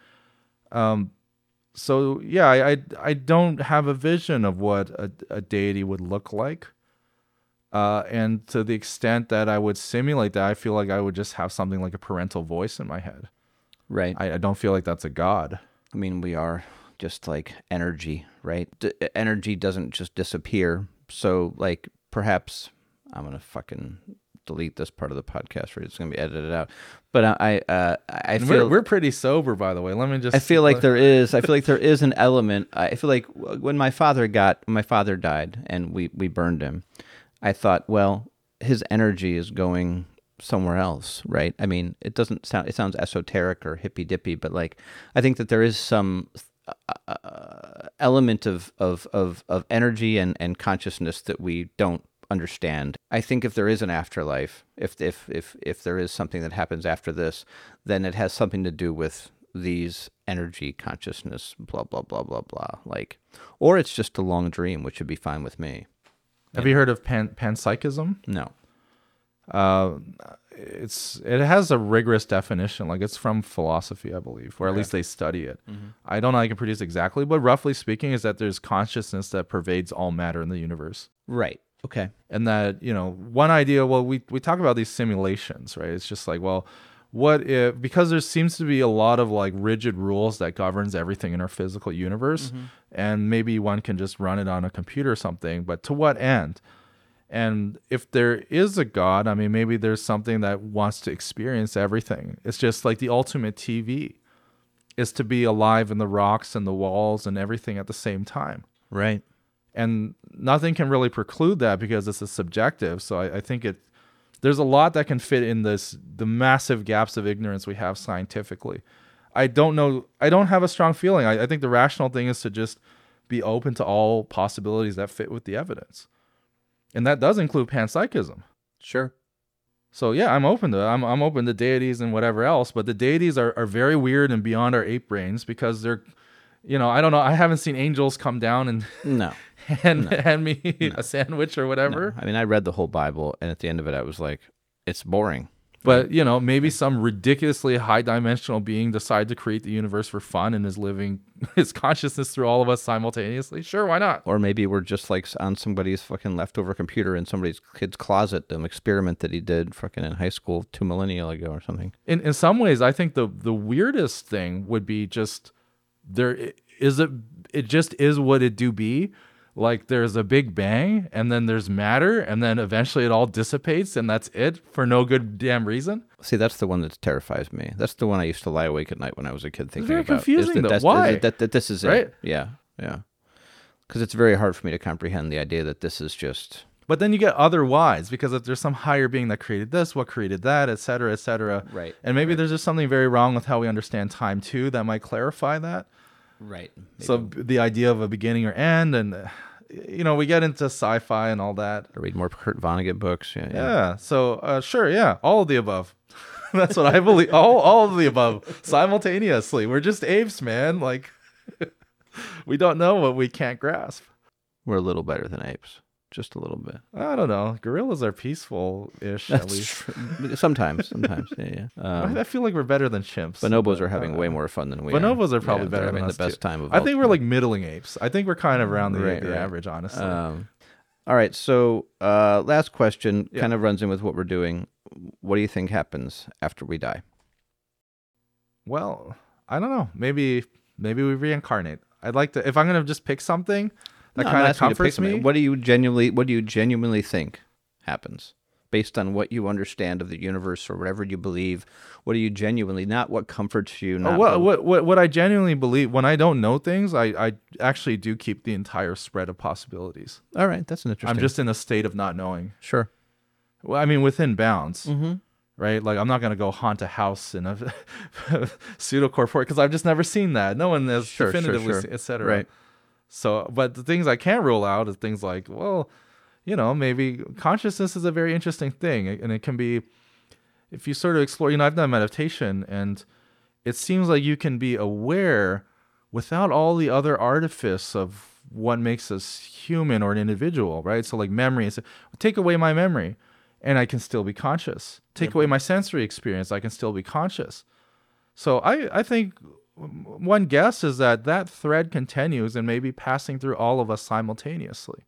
[SPEAKER 3] So yeah, I don't have a vision of what a deity would look like. And to the extent that I would simulate that, I feel like I would just have something like a parental voice in my head.
[SPEAKER 2] Right.
[SPEAKER 3] I don't feel like that's a god.
[SPEAKER 2] I mean, we are just like energy, right? Energy doesn't just disappear. So, like, perhaps I'm gonna fucking delete this part of the podcast, right? It's gonna be edited out. But I feel
[SPEAKER 3] we're pretty sober, by the way. Let me just.
[SPEAKER 2] I feel like there is an element. I feel like when my father died and we burned him, I thought, well, his energy is going somewhere else, right? I mean, it sounds esoteric or hippy dippy, but like, I think that there is some element of energy and consciousness that we don't understand. I think if there is an afterlife, if there is something that happens after this, then it has something to do with these energy, consciousness, blah blah blah blah blah. Like, or it's just a long dream, which would be fine with me.
[SPEAKER 3] Have you heard of panpsychism?
[SPEAKER 2] No.
[SPEAKER 3] It has a rigorous definition. Like, it's from philosophy, I believe, or at least they study it. Mm-hmm. I don't know how I can produce exactly, but roughly speaking, is that there's consciousness that pervades all matter in the universe.
[SPEAKER 2] Right. Okay.
[SPEAKER 3] And that, one idea, well, we talk about these simulations, right? It's just like, well, what if, because there seems to be a lot of like rigid rules that governs everything in our physical universe, mm-hmm. and maybe one can just run it on a computer or something, but to what end? And if there is a God, I mean, maybe there's something that wants to experience everything. It's just like the ultimate TV is to be alive in the rocks and the walls and everything at the same time.
[SPEAKER 2] Right.
[SPEAKER 3] And nothing can really preclude that because it's a subjective. So I think there's a lot that can fit in the massive gaps of ignorance we have scientifically. I don't know. I don't have a strong feeling. I think the rational thing is to just be open to all possibilities that fit with the evidence. And that does include panpsychism.
[SPEAKER 2] Sure.
[SPEAKER 3] So yeah, I'm open to I'm open to deities and whatever else, but the deities are very weird and beyond our ape brains because they're, I don't know. I haven't seen angels come down and hand me a sandwich or whatever.
[SPEAKER 2] No. I mean, I read the whole Bible, and at the end of it, I was like, it's boring.
[SPEAKER 3] But, maybe some ridiculously high-dimensional being decided to create the universe for fun and is living his consciousness through all of us simultaneously. Sure, why not?
[SPEAKER 2] Or maybe we're just like on somebody's fucking leftover computer in somebody's kid's closet, an experiment that he did fucking in high school 2 millennia ago or something.
[SPEAKER 3] In some ways, I think the weirdest thing would be just it just is what it do be. Like, there's a big bang, and then there's matter, and then eventually it all dissipates, and that's it for no good damn reason.
[SPEAKER 2] See, that's the one that terrifies me. That's the one I used to lie awake at night when I was a kid thinking
[SPEAKER 3] very
[SPEAKER 2] about.
[SPEAKER 3] Confusing, though. Why?
[SPEAKER 2] That this is
[SPEAKER 3] right?
[SPEAKER 2] It. Yeah. Because it's very hard for me to comprehend the idea that this is just...
[SPEAKER 3] But then you get other whys, because if there's some higher being that created this, what created that, et cetera, et cetera.
[SPEAKER 2] Right.
[SPEAKER 3] And maybe there's just something very wrong with how we understand time, too, that might clarify that.
[SPEAKER 2] Right. Maybe.
[SPEAKER 3] So the idea of a beginning or end, and we get into sci-fi and all that.
[SPEAKER 2] Or read more Kurt Vonnegut books.
[SPEAKER 3] Yeah. So sure, yeah, all of the above. That's what I believe. All of the above simultaneously. We're just apes, man. Like, we don't know what we can't grasp.
[SPEAKER 2] We're a little better than apes. Just a little bit.
[SPEAKER 3] I don't know. Gorillas are peaceful-ish, at least.
[SPEAKER 2] True. Sometimes, yeah.
[SPEAKER 3] I feel like we're better than chimps.
[SPEAKER 2] Bonobos are having way more fun than we
[SPEAKER 3] bonobos are probably better than us,
[SPEAKER 2] the best
[SPEAKER 3] too.
[SPEAKER 2] time of
[SPEAKER 3] I think we're like middling apes. I think we're kind of around the average, honestly.
[SPEAKER 2] All right, so last question kind of runs in with what we're doing. What do you think happens after we die?
[SPEAKER 3] Well, I don't know. Maybe we reincarnate. I'd like to, if I'm going to just pick something... That kind of comforts me.
[SPEAKER 2] What do you genuinely think happens based on what you understand of the universe or whatever you believe? What do you genuinely, not what comforts you? Not
[SPEAKER 3] what I genuinely believe, when I don't know things, I actually do keep the entire spread of possibilities.
[SPEAKER 2] All right, that's an interesting.
[SPEAKER 3] I'm just in a state of not knowing.
[SPEAKER 2] Sure.
[SPEAKER 3] Well, I mean, within bounds.
[SPEAKER 2] Mm-hmm.
[SPEAKER 3] right? Like, I'm not going to go haunt a house in a pseudocorporeal because I've just never seen that. No one has definitively seen, et cetera.
[SPEAKER 2] Right.
[SPEAKER 3] So, but the things I can't rule out is things like, well, you know, maybe consciousness is a very interesting thing. And it can be, if you sort of explore, you know, I've done meditation, and it seems like you can be aware without all the other artifice of what makes us human or an individual, right? So like memory, so take away my memory and I can still be conscious. Take away my sensory experience, I can still be conscious. So I think one guess is that thread continues and maybe passing through all of us simultaneously.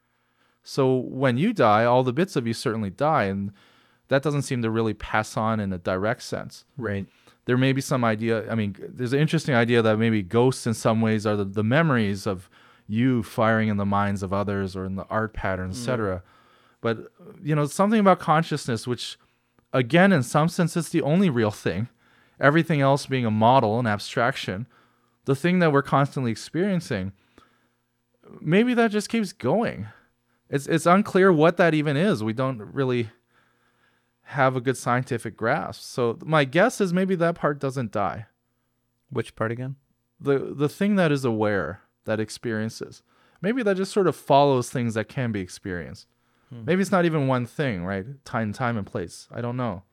[SPEAKER 3] So when you die, all the bits of you certainly die, and that doesn't seem to really pass on in a direct sense.
[SPEAKER 2] Right.
[SPEAKER 3] There may be some idea, I mean, there's an interesting idea that maybe ghosts in some ways are the memories of you firing in the minds of others or in the art patterns, etc. But, you know, something about consciousness, which, again, in some sense, it's the only real thing. Everything else being a model, an abstraction. The thing that we're constantly experiencing, maybe that just keeps going. It's unclear what that even is. We don't really have a good scientific grasp. So my guess is maybe that part doesn't die.
[SPEAKER 2] Which part again?
[SPEAKER 3] The thing that is aware, that experiences. Maybe that just sort of follows things that can be experienced. Maybe it's not even one thing, right? Time and place. I don't know.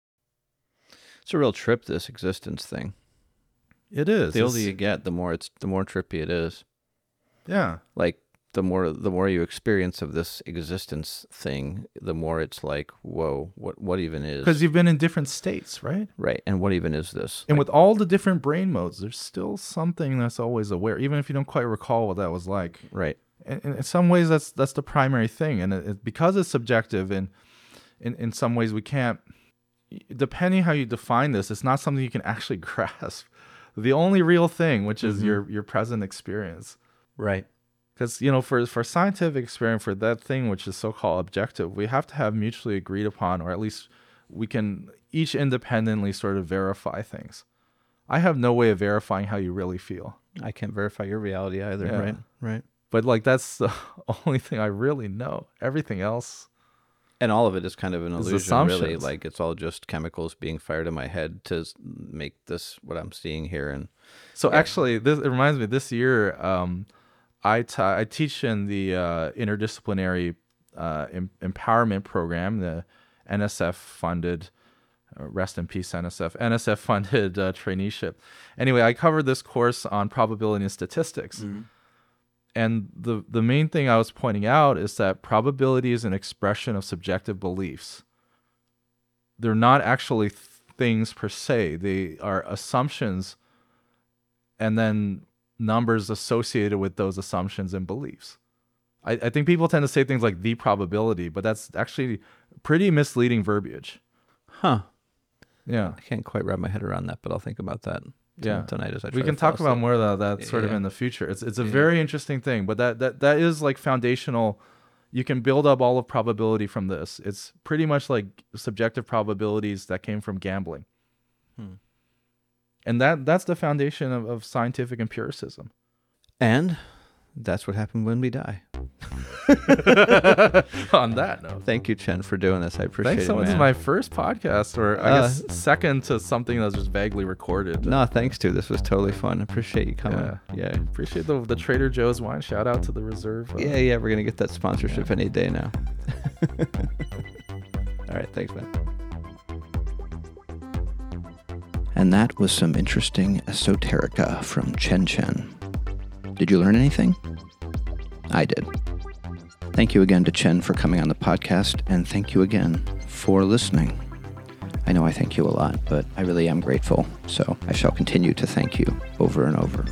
[SPEAKER 2] It's a real trip, this existence thing.
[SPEAKER 3] It is.
[SPEAKER 2] The older you get, the more trippy it is.
[SPEAKER 3] Yeah.
[SPEAKER 2] Like the more you experience of this existence thing, the more it's like, whoa, what even is?
[SPEAKER 3] Because you've been in different states, right?
[SPEAKER 2] Right. And what even is this?
[SPEAKER 3] And with all the different brain modes, there's still something that's always aware, even if you don't quite recall what that was like.
[SPEAKER 2] Right.
[SPEAKER 3] And in some ways, that's the primary thing. And because it's subjective, and in some ways we can't, depending how you define this, it's not something you can actually grasp. The only real thing, which is your present experience.
[SPEAKER 2] Right.
[SPEAKER 3] Because, you know, for scientific experience, for that thing which is so-called objective, we have to have mutually agreed upon, or at least we can each independently sort of verify things. I have no way of verifying how you really feel.
[SPEAKER 2] I can't verify your reality either.
[SPEAKER 3] Yeah.
[SPEAKER 2] Right. Right.
[SPEAKER 3] But like, that's the only thing I really know. Everything else.
[SPEAKER 2] And all of it is kind of an illusion,
[SPEAKER 3] assumptions.
[SPEAKER 2] really. Like, it's all just chemicals being fired in my head to make this what I'm seeing here. And
[SPEAKER 3] so actually, it reminds me, this year, I teach in the interdisciplinary empowerment program, the NSF-funded, rest in peace, NSF-funded traineeship. Anyway, I covered this course on probability and statistics. And the main thing I was pointing out is that probability is an expression of subjective beliefs. They're not actually things per se. They are assumptions and then numbers associated with those assumptions and beliefs. I think people tend to say things like the probability, but that's actually pretty misleading verbiage.
[SPEAKER 2] Huh.
[SPEAKER 3] Yeah.
[SPEAKER 2] I can't quite wrap my head around that, but I'll think about that tonight as I try
[SPEAKER 3] we can
[SPEAKER 2] to fall
[SPEAKER 3] talk about
[SPEAKER 2] asleep.
[SPEAKER 3] more of that sort of in the future. It's a very interesting thing, but that is like foundational. You can build up all of probability from this. It's pretty much like subjective probabilities that came from gambling. And that's the foundation of scientific empiricism.
[SPEAKER 2] And that's what happened when we die.
[SPEAKER 3] On that note,
[SPEAKER 2] Thank you, Chen, for doing this. I appreciate
[SPEAKER 3] thanks
[SPEAKER 2] it,
[SPEAKER 3] so much. This
[SPEAKER 2] man.
[SPEAKER 3] is my first podcast, or I guess second to something that's just vaguely recorded.
[SPEAKER 2] No, thanks, dude. This was totally fun. I appreciate you coming. Yeah.
[SPEAKER 3] Appreciate the Trader Joe's wine. Shout out to the Reserve.
[SPEAKER 2] Yeah. We're going to get that sponsorship any day now. All right. Thanks, man.
[SPEAKER 1] And that was some interesting esoterica from Chen Chen. Did you learn anything? I did. Thank you again to Chen for coming on the podcast, and thank you again for listening. I know I thank you a lot, but I really am grateful, so I shall continue to thank you over and over.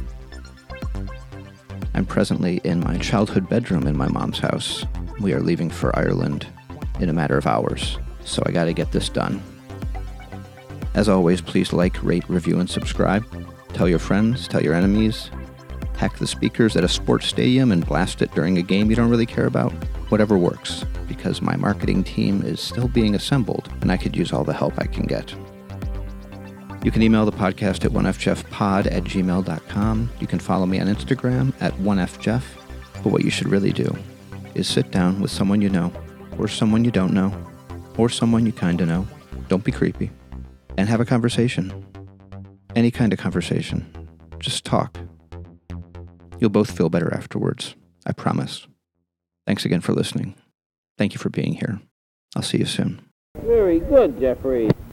[SPEAKER 1] I'm presently in my childhood bedroom in my mom's house. We are leaving for Ireland in a matter of hours, so I gotta get this done. As always, please like, rate, review, and subscribe. Tell your friends, tell your enemies. Hack the speakers at a sports stadium and blast it during a game you don't really care about. Whatever works, because my marketing team is still being assembled, and I could use all the help I can get. You can email the podcast at 1fjeffpod@gmail.com. You can follow me on Instagram at 1fjeff. But what you should really do is sit down with someone you know, or someone you don't know, or someone you kinda know, Don't be creepy. And have a conversation. Any kind of conversation. Just talk. You'll both feel better afterwards. I promise. Thanks again for listening. Thank you for being here. I'll see you soon.
[SPEAKER 4] Very good, Jeffrey.